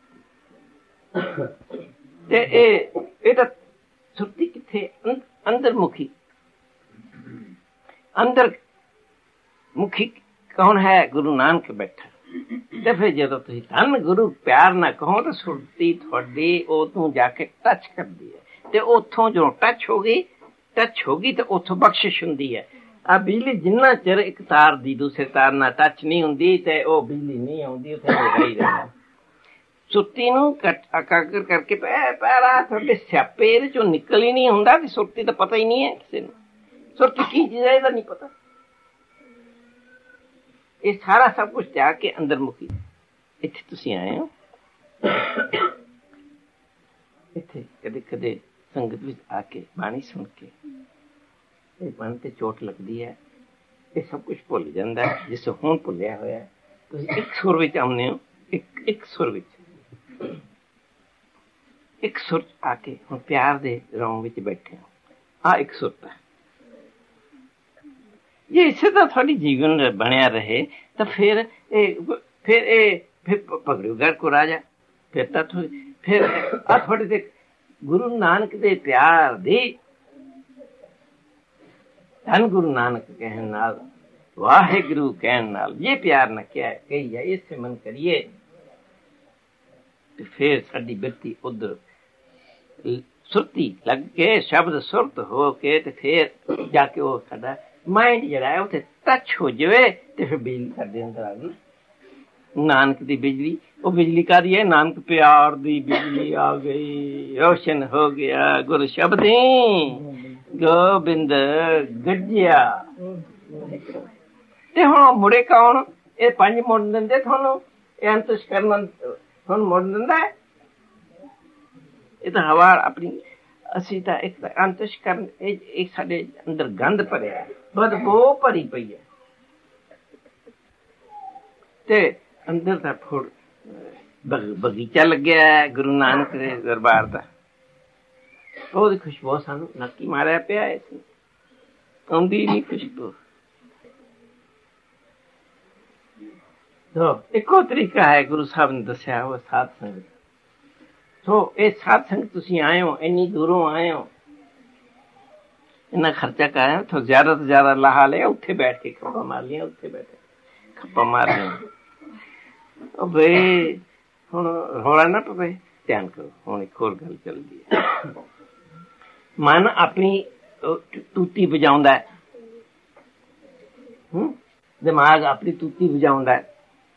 Speaker 1: ਤੇ ਇਹ ਇਹ ਤਾਂ ਸੁਰਤੀ ਕਿੱਥੇ? ਅੰਦਰ ਮੁਖੀ। ਅੰਦਰ ਮੁਖੀ ਕੌਣ ਹੈ? ਗੁਰੂ ਨਾਨਕ ਬੈਠਾ। ਤੇ ਫਿਰ ਜਦੋਂ ਤੁਸੀਂ ਧੰਨ ਗੁਰੂ ਪਿਆਰ ਨਾ ਕਹੋ ਤਾਂ ਸੁਰਤੀ ਤੁਹਾਡੀ ਉਹ ਤੋਂ ਜਾ ਕੇ ਟੱਚ ਕਰਦੀ ਹੈ। ਤੇ ਉੱਥੋਂ ਜਦੋਂ ਟੱਚ ਹੋ ਗਈ, ਟੱਚ ਹੋ ਗਈ ਤੇ ਉੱਥੋਂ ਬਖਸ਼ਿਸ਼ ਹੁੰਦੀ ਹੈ। ਆ ਬਿਜਲੀ ਜਿੰਨਾ ਚਿਰ ਇੱਕ ਤਾਰ ਦੀ ਦੂਸਰੇ ਤਾਰ ਨਾਲ ਟੱਚ ਨਹੀਂ ਹੁੰਦੀ ਤੇ ਉਹ ਬਿਜਲੀ ਨਹੀਂ ਆਉਂਦੀ, ਉੱਥੇ ਹੀ ਰਹਿੰਦਾ। ਸੁਰਤੀ ਨੂੰ ਇਕਾਗਰ ਕਰਕੇ ਪੈ ਪੈਰਾ ਤੁਹਾਡੇ ਸਿਆਪੇ ਇਹਦੇ ਚੋਂ ਨਿਕਲ ਹੀ ਨਹੀਂ ਹੁੰਦਾ। ਤੇ ਸੁਰਤੀ ਤਾਂ ਪਤਾ ਹੀ ਨਹੀਂ ਹੈ ਕਿਸੇ ਨੂੰ। ਸੁਰਤੀ ਕੀ ਚੀਜ਼ ਹੈ ਇਹਦਾ ਨਹੀਂ ਪਤਾ। ਇਹ ਸਾਰਾ ਸਭ ਕੁਛ ਜਾ ਕੇ ਅੰਦਰ ਮੁਖੀ। ਇੱਥੇ ਤੁਸੀਂ ਆਏ ਹੋ, ਇੱਥੇ ਕਦੇ ਕਦੇ ਸੰਗਤ ਵਿੱਚ ਆ ਕੇ ਬਾਣੀ ਸੁਣ ਕੇ ਇਹ ਮਨ ਤੇ ਚੋਟ ਲੱਗਦੀ ਹੈ। ਇਹ ਸਭ ਕੁਛ ਭੁੱਲ ਜਾਂਦਾ ਹੈ ਜਿਸ ਹੁਣ ਭੁੱਲਿਆ ਹੋਇਆ। ਤੁਸੀਂ ਇੱਕ ਸੁਰ ਵਿੱਚ ਆਉਂਦੇ ਹੋ, ਇੱਕ ਇੱਕ ਸੁਰ ਵਿੱਚ, ਇੱਕ ਸੁਰ ਆ ਕੇ ਹੁਣ ਪਿਆਰ ਦੇ ਰੌਂ ਵਿੱਚ ਬੈਠੇ ਹੋ। ਆ ਇੱਕ ਸੁਰ ਹੈ। ਜੇ ਇਸੇ ਤਰ੍ਹਾਂ ਤੁਹਾਡੀ ਜੀਵਨ ਬਣਿਆ ਰਹੇ ਤਾਂ ਫਿਰ ਇਹ ਫਿਰ ਇਹ ਫਿਰ ਪਕੜਿਓ ਘਰ ਕੋ ਰਾਜਾ। ਫਿਰ ਤਾਂ ਫਿਰ ਆ ਤੁਹਾਡੇ ਤੇ ਗੁਰੂ ਨਾਨਕ ਦੇ ਪਿਆਰ ਦੀ, ਧੰਨ ਗੁਰੂ ਨਾਨਕ ਕਹਿਣ ਨਾਲ, ਵਾਹਿਗੁਰੂ ਕਹਿਣ ਨਾਲ, ਜੇ ਪਿਆਰ ਨਾ ਕਿਹਾ ਕਹੀ ਜਾਏ, ਇਸੇ ਮਨ ਕਰੀਏ ਤੇ ਫਿਰ ਸਾਡੀ ਬਿਰਤੀ ਉਧਰ ਸੁਰਤੀ ਲੱਗ ਕੇ ਸ਼ਬਦ ਸੁਰਤ ਹੋ ਕੇ ਤੇ ਫਿਰ ਜਾ ਕੇ ਉਹ ਸਾਡਾ ਮਾਇੰਡ ਜਿਹੜਾ ਹੈ ਉੱਥੇ ਟੱਚ ਹੋ ਜਾਵੇ ਤੇ ਫਿਰ ਬਿਜਲੀ ਸਾਡੇ ਅੰਦਰ ਆ ਗਈ। ਨਾਨਕ ਦੀ ਬਿਜਲੀ, ਉਹ ਬਿਜਲੀ ਕਾਹਦੀ ਹੈ? ਨਾਨਕ ਪਿਆਰ ਦੀ ਬਿਜਲੀ ਆ ਗਈ, ਰੋਸ਼ਨ ਹੋ ਗਿਆ ਗੁਰ ਸ਼ਬਦੀ ਗੋਬਿੰਦ ਗੱਜਿਆ। ਤੇ ਹੁਣ ਮੁੜੇ ਕੌਣ? ਇਹ ਪੰਜ ਮੁੜ ਦਿੰਦੇ ਤੁਹਾਨੂੰ, ਇਹ ਅੰਤਸ਼ਕਰਨ ਹੁਣ ਮੁੜ ਦਿੰਦਾ। ਇਹ ਤਾਂ ਹਵਾ ਆਪਣੀ। ਅਸੀਂ ਤਾਂ ਇੱਕ ਅੰਤਸ਼ਕਰਨ, ਇਹ ਸਾਡੇ ਅੰਦਰ ਗੰਦ ਭਰਿਆ, ਬਦਬੂ ਭਰੀ ਪਈ ਹੈ। ਤੇ ਅੰਦਰ ਦਾ ਫੁੱਲ ਬਗੀਚਾ ਲੱਗਿਆ ਗੁਰੂ ਨਾਨਕ ਦੇ ਦਰਬਾਰ ਦਾ। ਉਹਦੀ ਖੁਸ਼ਬੂ ਸਾਨੂੰ ਨੱਕੀ ਮਾਰਿਆ ਪਿਆ, ਆਉਂਦੀ ਨਹੀਂ ਖੁਸ਼ਬੂ। ਇੱਕੋ ਤਰੀਕਾ ਹੈ ਗੁਰੂ ਸਾਹਿਬ ਨੇ ਦੱਸਿਆ, ਉਹ ਸਾਧ ਸੰਗਤ। ਸੋ ਇਹ ਸਾਧ ਸੰਗਤ ਤੁਸੀਂ ਆਏ ਹੋ, ਇੰਨੀ ਦੂਰੋਂ ਆਏ ਹੋ, ਇੰਨਾ ਖਰਚਾ ਕਰਾਇਆ, ਤੋਂ ਜ਼ਿਆਦਾ ਤੋਂ ਜ਼ਿਆਦਾ ਲਾਹਾ ਲਿਆ, ਉੱਥੇ ਬੈਠ ਕੇ ਖੱਪਾ ਮਾਰ ਲਿਆ, ਉੱਥੇ ਬੈਠੇ ਖੱਪਾ ਮਾਰ ਲਿਆ। ਬਈ ਹੁਣ ਰੌਲਾ ਨਾ ਪਵੇ, ਧਿਆਨ ਕਰੋ। ਹੁਣ ਇੱਕ ਹੋਰ ਗੱਲ ਚੱਲਦੀ ਹੈ। ਮਨ ਆਪਣੀ ਤੂਤੀ ਵਜਾਉਂਦਾ ਹੈ, ਹਮ ਦਿਮਾਗ ਆਪਣੀ ਤੂਤੀ ਵਜਾਉਂਦਾ ਹੈ,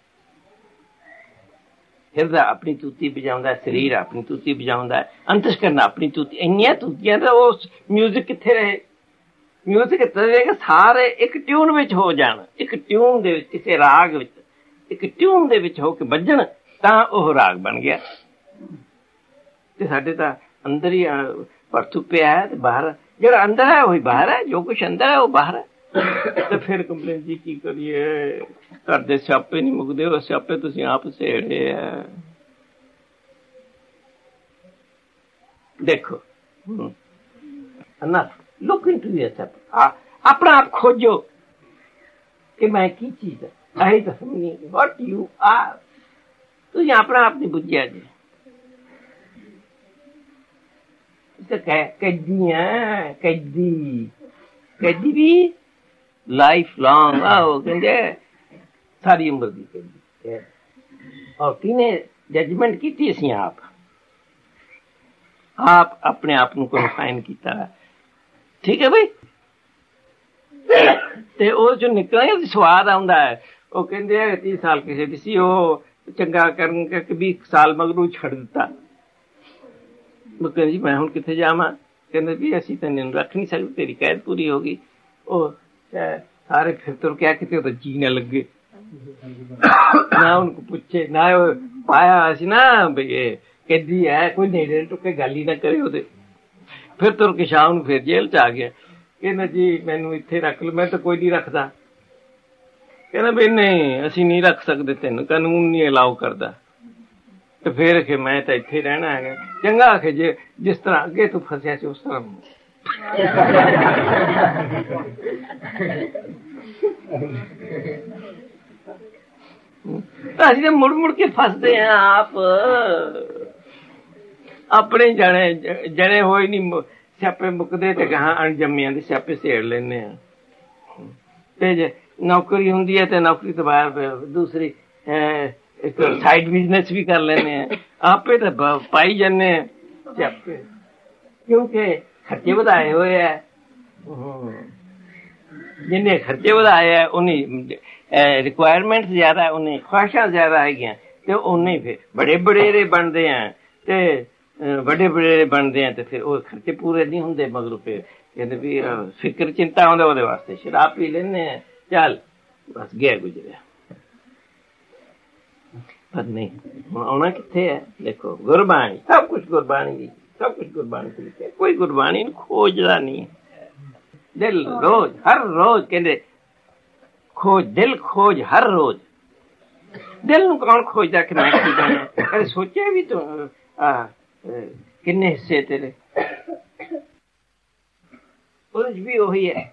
Speaker 1: ਹਿਰਦਾ ਆਪਣੀ ਤੂਤੀ ਵਜਾਉਂਦਾ, ਸਰੀਰ ਆਪਣੀ ਤੂਤੀ ਵਜਾਉਂਦਾ, ਅੰਤਸ਼ਕਰਨ ਆਪਣੀ ਤੂਤੀ। ਇੰਨੀਆਂ ਤੂਤੀਆਂ ਤਾਂ ਉਹ ਮਿਊਜ਼ਿਕ ਕਿੱਥੇ ਰਹੇ? ਮਿਊਜ਼ਿਕ ਕਿੱਥੇ ਰਹੇਗਾ? ਸਾਰੇ ਇੱਕ ਟਿਊਨ ਵਿੱਚ ਹੋ ਜਾਣ, ਇੱਕ ਟਿਊਨ ਦੇ ਵਿੱਚ, ਕਿਸੇ ਰਾਗ ਵਿੱਚ ਇੱਕ ਟਿਊਨ ਦੇ ਵਿੱਚ ਹੋ ਕੇ ਵੱਜਣ, ਤਾਂ ਉਹ ਰਾਗ ਬਣ ਗਿਆ। ਤੇ ਸਾਡੇ ਤਾਂ ਅੰਦਰ ਹੀ ਪਰਥੂ ਪਿਆ ਹੈ, ਤੇ ਬਾਹਰ ਜਿਹੜਾ ਅੰਦਰ ਹੈ ਉਹੀ ਬਾਹਰ ਹੈ, ਜੋ ਕੁਛ ਅੰਦਰ ਹੈ ਉਹ ਬਾਹਰ ਹੈ। ਤੇ ਫਿਰ ਕੰਪਲੇਨ ਜੀ ਕੀ ਕਰੀਏ, ਘਰ ਦੇ ਸਿਆਪੇ ਨਹੀਂ ਮੁੱਕਦੇ, ਉਹ ਸਿਆਪੇ ਤੁਸੀਂ ਆਪ ਸੇੜੇ ਆ। ਦੇਖੋ ਨਾ, ਲੁੱਕ ਇਨਟੂ ਯੋਰਸੈਲਫ, ਆਪਣਾ ਆਪ ਖੋਜੋ ਕਿ ਮੈਂ ਕੀ ਚੀਜ਼ ਹੈ। ਆਹੀ ਤਾਂ ਸਮਝੀ ਵਾਟ ਯੂ ਆਰ। ਤੁਸੀਂ ਆਪਣਾ ਆਪ ਨਹੀਂ ਬੁੱਝਿਆ ਜੀ। कैदी है, कैदी कैदी भी लाइफ लॉन्ग आओ कहते सारी उम्र की कैदी। और किने जजमेंट की थी असी आप आप अपने आप को कन्फाइन किया, ठीक है भाई। ते ਉਹ ਜੋ ਨਿਕਲਿਆ ਸਵਾਦ ਆਉਂਦਾ ਹੈ। ਉਹ ਕਹਿੰਦੇ ਆ ਤੀਹ ਸਾਲ ਕਿਸੇ ਦੀ ਸੀ, ਉਹ ਚੰਗਾ ਕਰਨ ਕਰਕੇ ਵੀਹ ਸਾਲ ਮਗਰੋਂ ਛੱਡ ਦਿੱਤਾ। ਕਹਿੰਦੇ ਜੀ ਮੈਂ ਹੁਣ ਕਿੱਥੇ ਜਾਵਾਂ? ਕਹਿੰਦੇ ਵੀ ਅਸੀਂ ਤੈਨੂੰ ਰੱਖ ਨਹੀਂ ਸਕਦੇ, ਤੇਰੀ ਕੈਦ ਪੂਰੀ ਹੋ ਗਈ। ਉਹ ਸਾਰੇ ਫਿਰ ਤੁਰ ਕੇ ਕਿਤੇ ਉਹਦਾ ਜੀ ਨਾ ਲੱਗੇ, ਨਾ ਉਹਨੂੰ ਪੁੱਛੇ, ਨਾ ਉਹ ਪਾਇਆ ਅਸੀਂ ਨਾ ਬਈ ਇਹ ਕੈਦੀ ਹੈ, ਕੋਈ ਨੇੜੇ ਟੁੱਕੇ ਗੱਲ ਹੀ ਨਾ ਕਰੇ ਉਹਦੇ। ਫਿਰ ਤੁਰ ਕੇ ਸ਼ਾਮ ਨੂੰ ਫਿਰ ਜੇਲ੍ਹ ਚ ਆ ਗਿਆ। ਕਹਿੰਦਾ ਜੀ ਮੈਨੂੰ ਇੱਥੇ ਰੱਖ ਲਓ, ਮੈਂ ਤਾਂ ਕੋਈ ਨਹੀਂ ਰੱਖਦਾ। ਕਹਿੰਦਾ ਵੀ ਨਹੀਂ ਅਸੀਂ ਨਹੀਂ ਰੱਖ ਸਕਦੇ, ਤੈਨੂੰ ਕਾਨੂੰਨ ਨਹੀਂ ਅਲਾਓ ਕਰਦਾ। ਤੇ ਫਿਰ ਕਿ ਮੈਂ ਤਾਂ ਇੱਥੇ ਰਹਿਣਾ ਹੈਗਾ। ਚੰਗਾ ਆਖੇ ਜੇ ਜਿਸ ਤਰ੍ਹਾਂ ਅੱਗੇ ਤੂੰ ਫਸਿਆ ਸੀ ਉਸ ਤਰ੍ਹਾਂ। ਅਸੀਂ ਤਾਂ ਮੁੜ ਮੁੜ ਕੇ ਫਸਦੇ ਹਾਂ ਆਪ, ਆਪਣੇ ਜਣੇ ਜਣੇ ਹੋਏ ਨੀ ਸਿਆਪੇ ਮੁੱਕਦੇ ਤੇ ਗਾਹਾਂ ਅਣਜੰਮਿਆਂ ਦੇ ਸਿਆਪੇ ਸੇੜ ਲੈਂਦੇ ਹਾਂ। ਤੇ ਜੇ ਨੌਕਰੀ ਹੁੰਦੀ ਹੈ ਤੇ ਨੌਕਰੀ ਤੋਂ ਬਾਅਦ ਦੂਸਰੀ ਇੱਕ ਸਾਈਡ ਬਿਜ਼ਨਸ ਵੀ ਕਰ ਲੈਂਦੇ ਹਾਂ। ਆਪੇ ਤਾਂ ਪਾਈ ਜਾਂਦੇ ਹਾਂ ਸਿਆਪੇ, ਕਿਉਂਕਿ ਖਰਚੇ ਵਧਾਏ ਹੋਏ ਹੈ। ਜਿੰਨੇ ਖਰਚੇ ਵਧਾਏ ਹੈ ਉਨੀ ਰਿਕੁਆਇਰਮੈਂਟ ਜ਼ਿਆਦਾ, ਉਨੀ ਖੁਆਇਸ਼ਾਂ ਜ਼ਿਆਦਾ ਹੈਗੀਆਂ, ਤੇ ਉਨੇ ਫਿਰ ਬੜੇ ਬੜੇਰੇ ਬਣਦੇ ਆ। ਤੇ ਵੱਡੇ ਬੜੇਰੇ ਬਣਦੇ ਆ ਤੇ ਫਿਰ ਉਹ ਖਰਚੇ ਪੂਰੇ ਨਹੀਂ ਹੁੰਦੇ। ਮਗਰੋਂ ਫਿਰ ਕਹਿੰਦੇ ਵੀ ਫਿਕਰ ਚਿੰਤਾ ਆਉਂਦਾ, ਉਹਦੇ ਵਾਸਤੇ ਸ਼ਰਾਬ ਪੀ ਲੈਂਦੇ ਆ, ਚੱਲ ਬਸ ਗਿਆ ਗੁਜ਼ਰਿਆ। ਪਰ ਨਹੀਂ, ਹੁਣ ਆਉਣਾ ਕਿੱਥੇ ਹੈ? ਦੇਖੋ ਗੁਰਬਾਣੀ, ਸਭ ਕੁਛ ਗੁਰਬਾਣੀ ਦੀ, ਸਭ ਕੁਛ ਗੁਰਬਾਣੀ ਚ ਲਿਖਿਆ। ਕੋਈ ਗੁਰਬਾਣੀ ਨੂੰ ਖੋਜਦਾ ਨਹੀਂ। ਦਿਲ ਰੋਜ਼ ਹਰ ਰੋਜ਼ ਕਹਿੰਦੇ ਖੋਜ, ਦਿਲ ਖੋਜ ਹਰ ਰੋਜ਼। ਦਿਲ ਨੂੰ ਕੌਣ ਖੋਜਦਾ ਕਿ ਮੈਂ ਕੀ ਜਾਣਾ? ਕਦੇ ਸੋਚਿਆ ਵੀ ਤੂੰ ਕਿੰਨੇ ਹਿੱਸੇ ਤੇਰੇ? ਉਹਦੇ ਚ ਵੀ ਉਹੀ ਹੈ,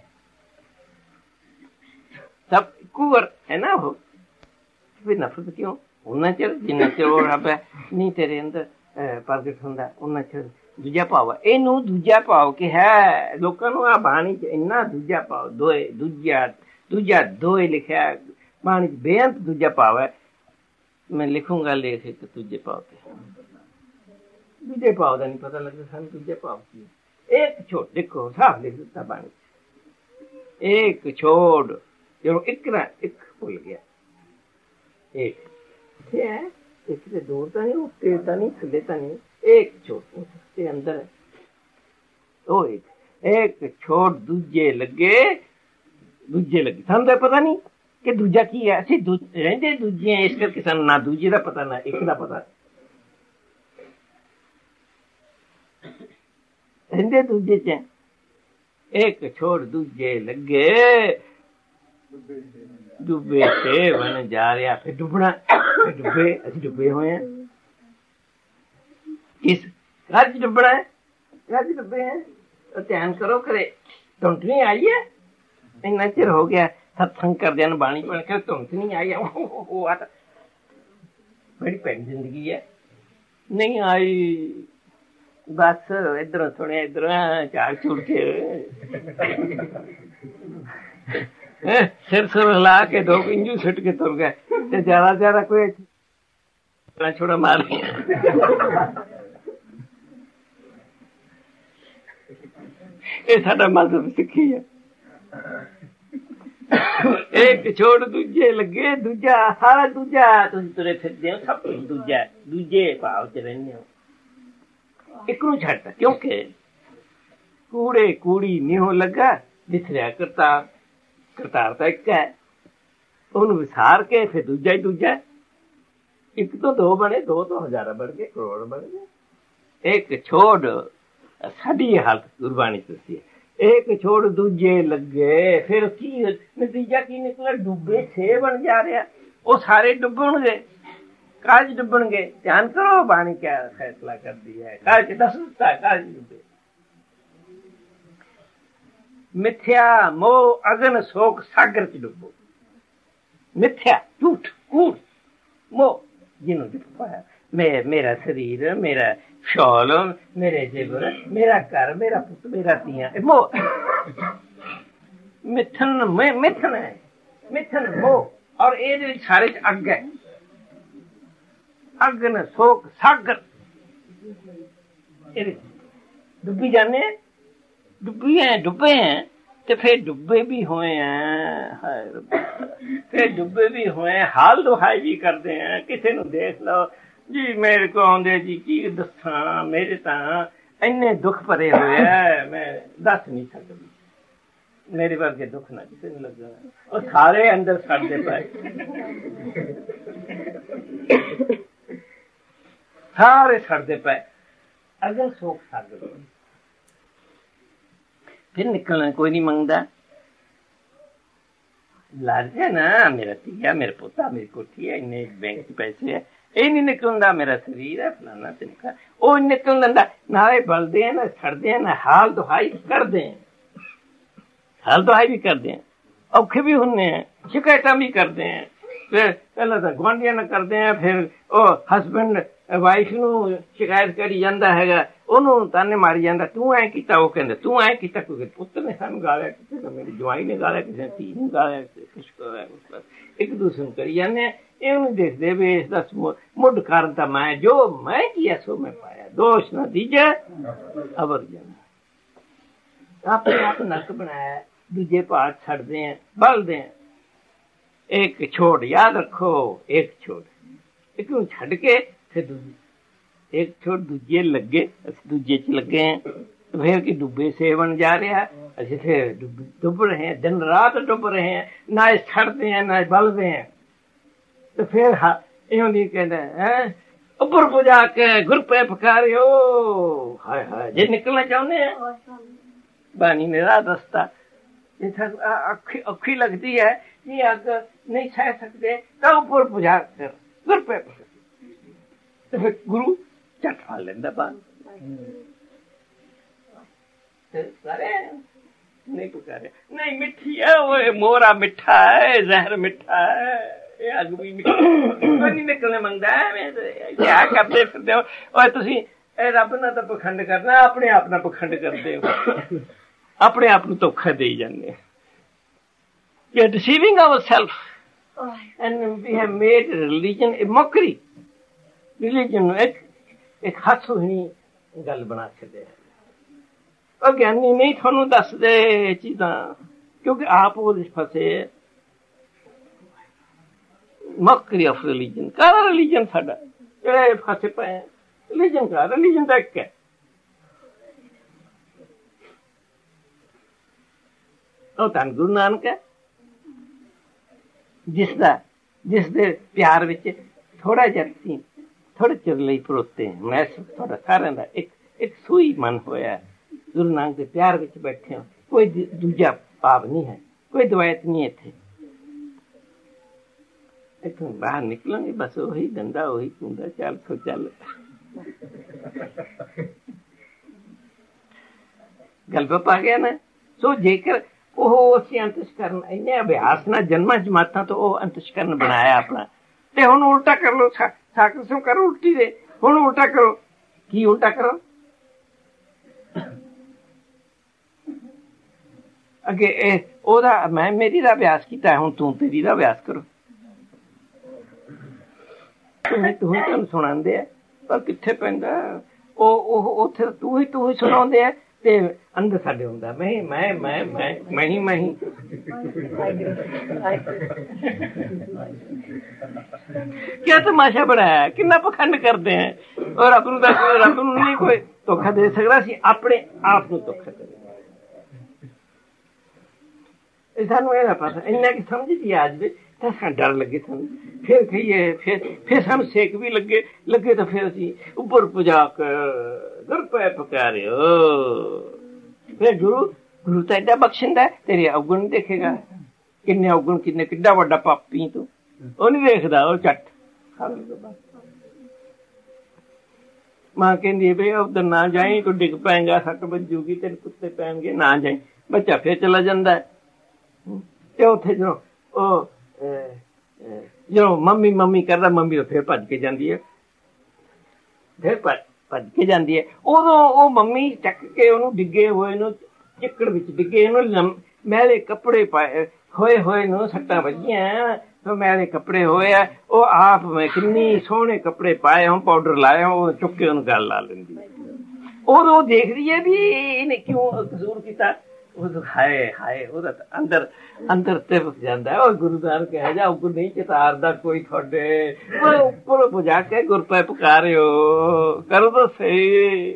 Speaker 1: ਸਭ ਇੱਕੋ ਹੈ ਨਾ। ਉਹ ਵੀ ਨਫ਼ਰਤ ਕਿਉਂ? ਉਹਨਾਂ ਚਿਰ ਜਿੰਨਾ ਚਿਰ ਉਹ ਰੱਬ ਨਹੀਂ ਤੇਰੇ ਅੰਦਰ ਪ੍ਰਗਟ ਹੁੰਦਾ, ਉਹਨਾਂ ਚਿਰ ਦੂਜਾ ਭਾਵ। ਇਹਨੂੰ ਦੂਜਾ ਭਾਵ ਕਿਹਾ ਲੋਕਾਂ ਨੂੰ। ਆ ਬਾਣੀ ਚ ਇੰਨਾ ਦੂਜਾ ਭਾਵ, ਦੋਏ ਦੂਜਾ ਦੂਜਾ ਦੋਏ ਲਿਖਿਆ ਬਾਣੀ ਚ, ਬੇਅੰਤ ਦੂਜਾ ਭਾਵ ਹੈ। ਮੈਂ ਲਿਖੂੰਗਾ ਲੇਖ ਇੱਕ ਦੂਜੇ ਭਾਵ ਤੇ। ਦੂਜੇ ਭਾਵ ਦਾ ਨਹੀਂ ਪਤਾ ਲੱਗਦਾ ਸਾਨੂੰ ਦੂਜੇ ਭਾਵ ਕੀ। ਇੱਕ ਛੋੜ ਦੇਖੋ, ਸਾਫ਼ ਲਿਖ ਦਿੱਤਾ ਬਾਣੀ ਚ, ਇੱਕ ਛੋੜ ਜਦੋਂ ਇੱਕ ਨਾ ਇੱਕ ਭੁੱਲ ਗਿਆ। ਇੱਕ ਇੱਥੇ ਹੈ, ਇੱਕ ਤੇ ਦੂਰ ਤਾਂ ਨਹੀਂ, ਉੱਤੇ ਤਾਂ ਨਹੀਂ, ਥੱਲੇ ਤਾਂ ਨਹੀਂ, ਇੱਕ ਛੋੜ उसके अंदर है। ओ एक एक छोड़ दूजे लगे, दूजे लगे। सानू तो पता नहीं कि दूजा की है, असि रहंदे दूजे हैं, इस करके सानू ना दूजे दा पता ना एक दा पता। रहंदे दूजे च, एक छोड़ दूजे लगे, डुबे से बन जा रहा, फिर डुबना, फिर डुबे, असि डुबे हुए हैं। किस रज डुबना है, रज डुबे हैं। तो ध्यान करो करे धुंध नहीं आई है, इन्ना चिर हो गया सत्संग कर दिया, बाणी बन कर धुंध नहीं आई है। बड़ी भैड़ी जिंदगी है, नहीं आई बस इधरों सुने इधरों झाड़ छुड़ के सिर सुर हिला के दो इंजू सुट के तुर गए। ज्यादा ज्यादा कोई ਛੋੜਾ ਮਾਰ ਇਹ ਸਾਡਾ ਮਜ਼ਹਬ ਸਿੱਖੀ ਹੈ। ਇੱਕ ਛੋੜ ਦੂਜੇ ਲੱਗੇ, ਦੂਜਾ ਸਾਰਾ ਦੂਜਾ ਤੁਸੀਂ ਤੁਰੇ ਫਿਰਦੇ ਹੋ, ਸਭ ਕੁਝ ਦੂਜਾ, ਦੂਜੇ ਭਾਵ ਚ ਰਹਿੰਦੇ ਹੋ। ਇੱਕ ਨੂੰ ਛੱਡਤਾ ਕਿਉਂਕਿ ਕੂੜੇ ਕੂੜੀ ਨਿਉ ਲੱਗਾ, ਵਿਸਰਿਆ ਕਰਤਾਰ, ਕਰਤਾਰ ਤਾਂ ਇੱਕ ਹੈ, ਉਹਨੂੰ ਵਿਸਾਰ ਕੇ ਫਿਰ ਦੂਜਾ ਹੀ ਦੂਜਾ, ਇੱਕ ਤੋਂ ਦੋ ਬਣੇ, ਦੋ ਤੋਂ ਹਜ਼ਾਰਾਂ ਬਣ ਗਏ, ਕਰੋੜ ਬਣ ਗਏ। ਇੱਕ ਛੋੜ ਸਾਡੀ ਹਾਲਤ ਗੁਰਬਾਣੀ ਦੱਸੀ ਹੈ, ਇੱਕ ਛੋੜ ਦੂਜੇ ਲੱਗੇ, ਫਿਰ ਕੀ ਨਤੀਜਾ ਕੀ ਨਿਕਲਿਆ? ਡੁੱਬੇ ਸੇ ਬਣ ਜਾ ਰਿਹਾ। ਉਹ ਸਾਰੇ ਡੁੱਬਣਗੇ, ਕਾਜ ਡੁੱਬਣਗੇ। ਧਿਆਨ ਕਰੋ ਬਾਣੀ ਕਿਆ ਫੈਸਲਾ ਕਰਦੀ ਹੈ। ਕਾਜ ਦੱਸ ਦਿੱਤਾ, ਕਾਜ ਡੁੱਬੇ। ਮਿੱਥਿਆ ਮੋਹ ਅਗਨ ਸੋਕ ਸਾਗਰ ਚ ਡੁੱਬੋ। ਮਿੱਥਿਆ ਝੂਠ ਕੂੜ ਮੋਹ ਜਿਹਨੂੰ ਡੁੱਬ ਪਾਇਆ, ਮੈਂ ਮੇਰਾ ਸਰੀਰ, ਮੇਰਾ ਸ਼ੌਲ, ਮੇਰੇ ਜੇਵਰ, ਮੇਰਾ ਘਰ, ਮੇਰਾ ਪੁੱਤ, ਮੇਰਾ ਧੀਆਂ, ਇਹ ਮੋਹ ਮਿੱਥਨ ਮਿੱਥਨ ਹੈ, ਮਿੱਥਨ ਮੋਹ। ਔਰ ਇਹਦੇ ਵਿੱਚ ਸਾਰੇ ਚ ਅੱਗ ਹੈ, ਅੱਗ ਨ ਸੋਕ ਸਾਗਰ। ਇਹਦੇ ਡੁੱਬੀ ਜਾਂਦੇ, ਡੁੱਬੀ ਹੈ, ਡੁੱਬੇ ਹੈ, ਤੇ ਫਿਰ ਡੁੱਬੇ ਵੀ ਹੋਏ ਹੈ, ਫਿਰ ਡੁੱਬੇ ਵੀ ਹੋਏ, ਹਾਲ ਦੁਹਾਈ ਵੀ ਕਰਦੇ ਹੈ। ਕਿਸੇ ਨੂੰ ਦੇਖ ਲਓ ਜੀ, ਮੇਰੇ ਕੋ ਆਉਂਦੇ ਜੀ, ਕੀ ਦੱਸਾਂ, ਮੇਰੇ ਤਾਂ ਇੰਨੇ ਦੁੱਖ ਭਰੇ ਹੋਏ ਹੈ, ਮੈਂ ਦੱਸ ਨਹੀਂ ਸਕਦੀ। ਮੇਰੇ ਵਰਗੇ ਦੁੱਖ ਨਾ ਕਿਸੇ ਨੂੰ ਲੱਗਾ। ਉਹ ਸਾਰੇ ਅੰਦਰ ਸੜਦੇ ਪਏ, ਸਾਰੇ ਸੜਦੇ ਪਏ। ਅਗਰ ਸੋਖ ਸਾਗਰ ਫਿਰ ਨਿਕਲਣਾ ਕੋਈ ਨਹੀਂ ਮੰਗਦਾ। ਲੱਗ ਹੈ ਨਾ, ਮੇਰਾ ਧੀਆ, ਮੇਰਾ ਪੋਤਾ, ਮੇਰੀ ਕੋਠੀ ਹੈ, ਇੰਨੇ ਬੈਂਕ ਚ ਪੈਸੇ ਹੈ, ਇਹ ਨਹੀਂ ਨਿਕਲਦਾ। ਮੇਰਾ ਸਰੀਰ ਹੈ ਫਲਾਨਾ ਤਿਨਕਾ, ਉਹ ਨਿਕਲ ਦਿੰਦਾ। ਨਾਲੇ ਬਲਦੇ ਆ ਨਾ, ਛੱਡਦੇ ਆ ਨਾ, ਹਾਲ ਦੁਹਾਈ ਕਰਦੇ ਆ, ਹਾਲ ਦੁਹਾਈ ਵੀ ਕਰਦੇ ਆ, ਔਖੇ ਵੀ ਹੁੰਦੇ ਆ, ਸ਼ਿਕਾਇਤਾਂ ਵੀ ਕਰਦੇ ਆ। ਫਿਰ ਪਹਿਲਾਂ ਤਾਂ ਗੁਆਂਢੀਆਂ ਨਾਲ ਕਰਦੇ ਆ, ਫਿਰ ਉਹ ਹਸਬੈਂਡ ਵਾਈਫ ਨੂੰ ਸ਼ਿਕਾਇਤ ਕਰੀ ਜਾਂਦਾ ਹੈਗਾ, ਉਹਨੂੰ ਤਾਨੇ ਮਾਰੀ ਜਾਂਦਾ, ਤੂੰ ਐ ਕੀਤਾ, ਉਹ ਕਹਿੰਦਾ ਤੂੰ ਐ ਕੀਤਾ। ਕੋਈ ਪੁੱਤ ਨੇ ਸਾਨੂੰ ਗਾਲਿਆ, ਕਿਸੇ ਨੇ ਮੇਰੀ ਜਵਾਈ ਨੇ ਗਾਲਿਆ, ਕਿਸੇ ਨੇ ਧੀ ਨੇ ਗਾਲਿਆ, ਕੁਛ ਕਰਿਆ, ਇੱਕ ਦੂਸਰੇ ਨੂੰ ਕਰੀ ਜਾਂਦੇ ਆ। ਇਹਨੂੰ ਦੇਖਦੇ ਵੀ ਇਸ ਦਾ ਮੁੱਢ ਕਾਰਨ ਤਾਂ ਮੈਂ, ਜੋ ਮੈਂ ਕੀਆ ਸੋ ਮੈਂ ਪਾਇਆ, ਦੋਸ਼ ਨਤੀਜਾ ਅਵਰ ਜਾਣਾ। ਆਪਣੇ ਆਪ ਨੱਕ ਬਣਾਇਆ, ਦੂਜੇ ਭਾਗ ਛੱਡਦੇ ਆ, ਬਲਦੇ ਆ। ਇੱਕ ਛੋੜ ਯਾਦ ਰੱਖੋ, ਇੱਕ ਛੋੜ, ਇੱਕ ਨੂੰ ਛੱਡ ਕੇ ਫਿਰ ਦੂਜੀ, ਇੱਕ ਛੋੜ ਦੂਜੇ ਲੱਗੇ, ਅਸੀਂ ਦੂਜੇ ਚ ਲੱਗੇ ਆ। ਫਿਰ ਕਿ ਡੁੱਬੇ ਸੇ ਬਣ ਜਾ ਰਿਹਾ, ਅਸੀਂ ਫਿਰ ਡੁੱਬ ਡੁੱਬ ਰਹੇ ਹਾਂ, ਦਿਨ ਰਾਤ ਡੁੱਬ ਰਹੇ ਹਾਂ, ਨਾ ਛੱਡਦੇ ਆ ਨਾ ਬਲਦੇ ਆ। ਤੇ ਫਿਰ ਇਉਂ ਨਹੀਂ ਕਹਿੰਦਾ ਹੈ, ਉੱਪਰ ਪੁਜਾ ਕੇ ਗੁਰ ਪੈ ਪਕਾਰਿਓ। ਹਾਏ ਹਾਏ, ਜੇ ਨਿਕਲਣਾ ਚਾਹੁੰਦੇ ਆ ਬਾਣੀ ਨੇ ਰਾਹ ਦੱਸਤਾ। ਔਖੀ ਔਖੀ ਲੱਗਦੀ ਹੈ ਕਿ ਅੱਗ ਨਹੀਂ ਸਹਿ ਸਕਦੇ ਤਾਂ ਉੱਪਰ ਪੁਜਾ ਕਰ ਗੁਰ ਪੈ ਪਕਾ, ਤੇ ਫਿਰ ਗੁਰੂ ਝਟ ਫੜ ਲੈਂਦਾ ਬਾਹਰ। ਸਾਰੇ ਨਹੀਂ ਪੁਕਾਰਿਆ, ਨਹੀਂ ਮਿੱਠੀ ਹੈ ਉਹ, ਮੋਰਾ ਮਿੱਠਾ ਹੈ, ਜ਼ਹਿਰ ਮਿੱਠਾ ਹੈ, ਇਹ ਅੱਗ ਵੀ ਮਿੱਠੀ ਨਹੀਂ ਨਿਕਲਣੇ ਮੰਗਦਾ। ਕਿਆ ਕਰਦੇ ਫਿਰਦੇ ਹੋ ਓਏ ਤੁਸੀਂ? ਇਹ ਰੱਬ ਨਾਲ ਤਾਂ ਪਖੰਡ ਕਰਨਾ, ਆਪਣੇ ਆਪ ਨਾਲ ਪਖੰਡ ਕਰਦੇ ਹੋ, ਆਪਣੇ ਆਪ ਨੂੰ ਧੋਖਾ ਦੇਈ ਜਾਂਦੇ। We are deceiving ourselves, and we have made religion a mockery. Religion ਨੂੰ ਇੱਕ ਇੱਕ ਹਾਸੋਹੀਣੀ ਗੱਲ ਬਣਾ ਛੱਡਿਆ। ਉਹ ਗਿਆਨੀ ਨਹੀਂ ਤੁਹਾਨੂੰ ਦੱਸਦੇ ਇਹ ਚੀਜ਼ਾਂ, ਕਿਉਂਕਿ ਆਪ ਉਹਦੇ ਫਸੇ। ਮੌਕਰੀ ਆਫ ਰਿਲੀਜਨ, ਕਾਹਦਾ ਰਿਲੀਜਨ ਸਾਡਾ, ਜਿਹੜੇ ਫਸੇ ਪਏ। ਰਿਲੀਜਨ ਕਾ, ਰਿਲੀਜਨ ਤਾਂ ਇੱਕ ਹੈ, ਉਹ ਧੰਨ ਗੁਰੂ ਨਾਨਕ ਹੈ, ਜਿਸਦਾ ਜਿਸਦੇ ਪਿਆਰ ਵਿੱਚ ਥੋੜਾ ਜਿਹਾ ਤੁਸੀਂ ਥੋੜੇ ਚਿਰ ਲਈ ਪਰੋਤੇ। ਮੈਂ ਤੁਹਾਡਾ ਸਾਰਿਆਂ ਦਾ ਇੱਕ ਇੱਕ ਸੂਈ ਮਨ ਹੋਇਆ, ਗੁਰੂ ਨਾਨਕ ਦੇ ਪਿਆਰ ਵਿੱਚ ਬੈਠੇ ਹੋ। ਕੋਈ ਦੂਜਾ ਭਾਵ ਨਹੀਂ ਹੈ, ਕੋਈ ਦਵਾਇਤ ਨਹੀਂ ਇੱਥੇ। ਇੱਥੋਂ ਬਾਹਰ ਨਿਕਲਾਂਗੇ ਬਸ ਉਹੀ ਦੰਦਾ, ਉਹੀ ਕੁੰਦਾ, ਚੱਲ ਸੋ ਚੱਲ। ਗੱਲ ਪਾ ਗਿਆ ਨਾ। ਸੋ ਜੇਕਰ ਉਹ ਅਸੀਂ ਅੰਤਸ਼ਕਰਨ ਇੰਨੇ ਅਭਿਆਸ ਨਾਲ ਜਨਮਾਂ ਜਮਾਤਾਂ ਤੋਂ ਉਹ ਅੰਤਸ਼ਕਰਨ ਬਣਾਇਆ ਆਪਣਾ, ਤੇ ਹੁਣ ਉਲਟਾ ਕਰ ਲਓ। ਸਾਕਰ ਕਰੋ ਉਲਟੀ ਦੇ, ਹੁਣ ਉਲਟਾ ਕਰੋ। ਕੀ ਉਲਟਾ ਕਰੋ? ਅੱਗੇ ਇਹ ਉਹਦਾ ਮੈਂ ਮੇਰੀ ਦਾ ਅਭਿਆਸ ਕੀਤਾ, ਹੁਣ ਤੂੰ ਤੇਰੀ ਦਾ ਅਭਿਆਸ ਕਰੋ। ਤੂੰ ਤੂੰ ਹੀ ਤੁਹਾਨੂੰ ਸੁਣਾਉਂਦੇ ਆ, ਪਰ ਕਿੱਥੇ ਪੈਂਦਾ ਉਹ ਉਹ ਉੱਥੇ ਤੂੰ ਹੀ ਤੂੰ ਹੀ ਸੁਣਾਉਂਦੇ ਆ ਤੇ ਅੰਦਰ ਸਾਡੇ ਹੁੰਦਾ ਮੈਂ ਮੈਂ ਮੈਂ ਮੈਂ ਮੈਂ ਹੀ ਮੈਂ ਹੀ। ਕਿਆ ਤਮਾਸ਼ਾ ਬਣਾਇਆ, ਕਿੰਨਾ ਪਖੰਡ ਕਰਦੇ ਹੈ। ਔਰ ਰੱਬ ਨੂੰ ਰੱਬ ਨੂੰ ਨਹੀਂ ਕੋਈ ਧੋਖਾ ਦੇ ਸਕਦਾ, ਅਸੀਂ ਆਪਣੇ ਆਪ ਨੂੰ ਧੋਖਾ ਕਰੀਏ। ਸਾਨੂੰ ਇਹਦਾ ਪਤਾ ਇੰਨਾ ਕਿ ਸਮਝ ਜੀ ਆ ਜਾਵੇ ਤਾਂ ਸਾਨੂੰ ਡਰ ਲੱਗੇ, ਸਾਨੂੰ ਫਿਰ ਕਹੀਏ, ਫਿਰ ਫਿਰ ਸਾਨੂੰ ਸੇਕ ਵੀ ਲੱਗੇ ਲੱਗੇ ਤਾਂ ਫਿਰ ਅਸੀਂ ਉੱਪਰ ਪੁਜਾ ਕੇ ਗੁਰ ਪੈ ਪੁਕਾਰਿਓ। ਫਿਰ ਗੁਰੂ ਗੁਰੂ ਤਾਂ ਏਡਾ ਬਖਸ਼ਿੰਦਾ, ਤੇਰੇ ਅਵਗੁਣ ਦੇਖੇਗਾ, ਕਿੰਨੇ ਅਵਗੁਣ, ਕਿੰਨੇ ਕਿੱਡਾ ਵੱਡਾ ਪਾਪੀ ਤੂੰ, ਉਹ ਨੀ ਦੇਖਦਾ, ਉਹ ਝੱਟ ਮਾਂ ਕਹਿੰਦੀ ਬਈ ਉਧਰ ਨਾ ਜਾਈ, ਤੂੰ ਡਿੱਗ ਪੈਂਗਾ, ਸੱਟ ਵੱਜੂਗੀ, ਤੈਨੂੰ ਕੁੱਤੇ ਪੈਣਗੇ, ਨਾ ਜਾਈ। ਬੱਚਾ ਫਿਰ ਚਲਾ ਜਾਂਦਾ ਤੇ ਉੱਥੇ ਜਦੋਂ ਉਹ ਜਦੋਂ ਮੰਮੀ ਮੰਮੀ ਕਰਦਾ, ਮੰਮੀ ਉਹ ਫਿਰ ਭੱਜ ਕੇ ਜਾਂਦੀ ਹੈ, ਫਿਰ ਭੱਜ ਭੱਜ ਕੇ ਜਾਂਦੀ ਹੈ। ਉਦੋਂ ਉਹ ਮੰਮੀ ਚੱਕ ਕੇ ਉਹਨੂੰ ਡਿੱਗੇ ਹੋਏ ਨੂੰ ਚਿੱਕੜ ਵਿੱਚ ਡਿੱਗੇ, ਇਹਨੂੰ ਮੈਲੇ ਕੱਪੜੇ ਪਾਏ ਹੋਏ ਹੋਏ ਨੂੰ ਸੱਟਾਂ ਵੱਜੀਆਂ, ਮੈਲੇ ਕੱਪੜੇ ਹੋਏ ਆ। ਉਹ ਆਪ ਮੈਂ ਕਿੰਨੀ ਸੋਹਣੇ ਕੱਪੜੇ ਪਾਏ ਹੋਣ, ਪਾਊਡਰ ਲਾਇਆ, ਉਹ ਚੁੱਕ ਕੇ ਉਹਨੂੰ ਗੱਲ ਲਾ ਲੈਂਦੀ। ਉਦੋਂ ਉਹ ਦੇਖਦੀ ਹੈ ਵੀ ਇਹਨੇ ਕਿਉਂ ਕਸੂਰ ਕੀਤਾ। ਉਹ ਹਾਏ ਹਾਏ ਉਹਦਾ ਅੰਦਰ ਅੰਦਰ ਤਿਲਕ ਜਾਂਦਾ। ਉਹ ਗੁਰੂਦਾਰ ਕਹਿ ਜਾ ਉੱਪਰ ਨਹੀਂ ਚਿਤਾਰਦਾ ਕੋਈ ਤੁਹਾਡੇ, ਉੱਪਰ ਪੁਜਾ ਕੇ ਗੁਰ ਪੈ ਪੁਕਾਰਿਓ, ਕਰੋ ਤਾਂ ਸਹੀ।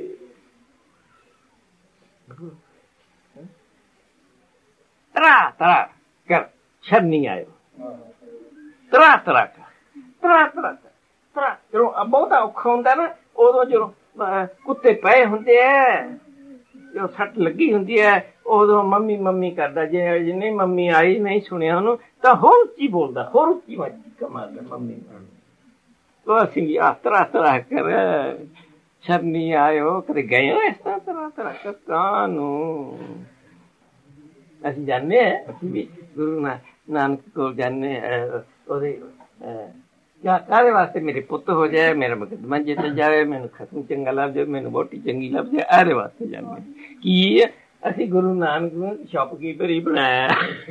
Speaker 1: ਤਰਾ ਤਰਾ ਕਰ, ਸ਼ਰਨੀ ਆਇਓ, ਤਰਾ ਤਰਾ ਕਰ, ਤਰਾ ਤਰਾ ਤਰਾ। ਜਦੋਂ ਬਹੁਤਾ ਔਖਾ ਹੁੰਦਾ ਨਾ, ਉਦੋਂ ਜਦੋਂ ਕੁੱਤੇ ਪਏ ਹੁੰਦੇ ਆ, ਜਦੋਂ ਸੱਟ ਲੱਗੀ ਹੁੰਦੀ ਹੈ, ਉਦੋਂ ਮੰਮੀ ਮੰਮੀ ਕਰਦਾ। ਜੇ ਨਹੀਂ ਮੰਮੀ ਆਈ, ਨਹੀਂ ਸੁਣਿਆ ਉਹਨੂੰ, ਤਾਂ ਹੋਰ ਉੱਚੀ ਬੋਲਦਾ, ਹੋਰ ਉੱਚੀ ਮਾਰਦਾ ਮੰਮੀ। ਉਹ ਅਸੀਂ ਵੀ ਆ ਤਰਾ ਤਰਾ ਕਰ, ਸ਼ਰਨੀ ਆਇਓ, ਕਦੇ ਗਏ ਹੋ ਇਸ ਤਰ੍ਹਾਂ ਤਰਾ ਤਰਾ ਕਰ ਕਾਹਨੂੰ। ਅਸੀਂ ਜਾਂਦੇ ਹਾਂ, ਅਸੀਂ ਵੀ ਗੁਰੂ ਨਾਨਕ ਕੋਲ ਜਾਂਦੇ, ਉਹਦੇ ਕਿਆ ਕਾਹਦੇ ਵਾਸਤੇ ਮੇਰੇ ਪੁੱਤ ਹੋ ਜਾਏ, ਮੇਰਾ ਮੁਕੱਦਮਾ ਜਿੱਤ ਜਾਵੇ, ਮੈਨੂੰ ਖਤਮ ਚੰਗਾ ਲੱਭ ਜਾਏ, ਮੈਨੂੰ ਵਹੁਟੀ ਚੰਗੀ ਲੱਭ ਜਾਏ, ਇਹਦੇ ਵਾਸਤੇ ਜਾਂਦੇ। ਕੀ ਅਸੀਂ ਗੁਰੂ ਨਾਨਕ ਨੂੰ ਸ਼ੌਪਕੀਪਰ ਹੀ ਬਣਾਇਆ।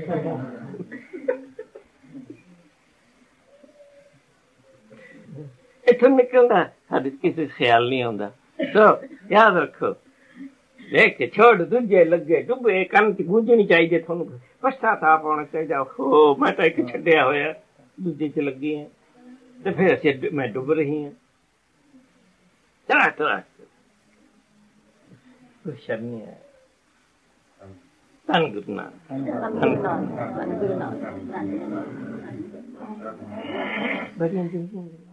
Speaker 1: ਇੱਥੋਂ ਨਿਕਲਦਾ ਸਾਡੇ ਕਿਸੇ ਖਿਆਲ ਨਹੀਂ ਆਉਂਦਾ। ਸੋ ਯਾਦ ਰੱਖੋ, ਦੇਖ ਕੇ ਛੋੜ ਦੂਜੇ ਲੱਗੇ ਡੁੱਬੇ, ਕੰਨ ਚ ਗੂੰਜਣੀ ਚਾਹੀਦੀ, ਤੁਹਾਨੂੰ ਪਛਤਾਤਾਪ ਹੋਣਾ ਚਾਹੀਦਾ। ਹੋ ਮੈਂ ਤਾਂ ਇੱਕ ਛੱਡਿਆ ਹੋਇਆ, ਦੂਜੇ ਚ ਲੱਗੀ ਹੈ, ਤੇ ਫਿਰ ਅਸੀਂ ਮੈਂ ਡੁੱਬ ਰਹੀ ਹਾਂ। ਤਰਾ ਤਰਾ ਕੁਛ ਨਹੀਂ ਹੈ। ਧੰਨ ਗੁਰੂ ਨਾਨਕ, ਬੜੀਆਂ ਜ਼ਿੰਦਗੀਆਂ।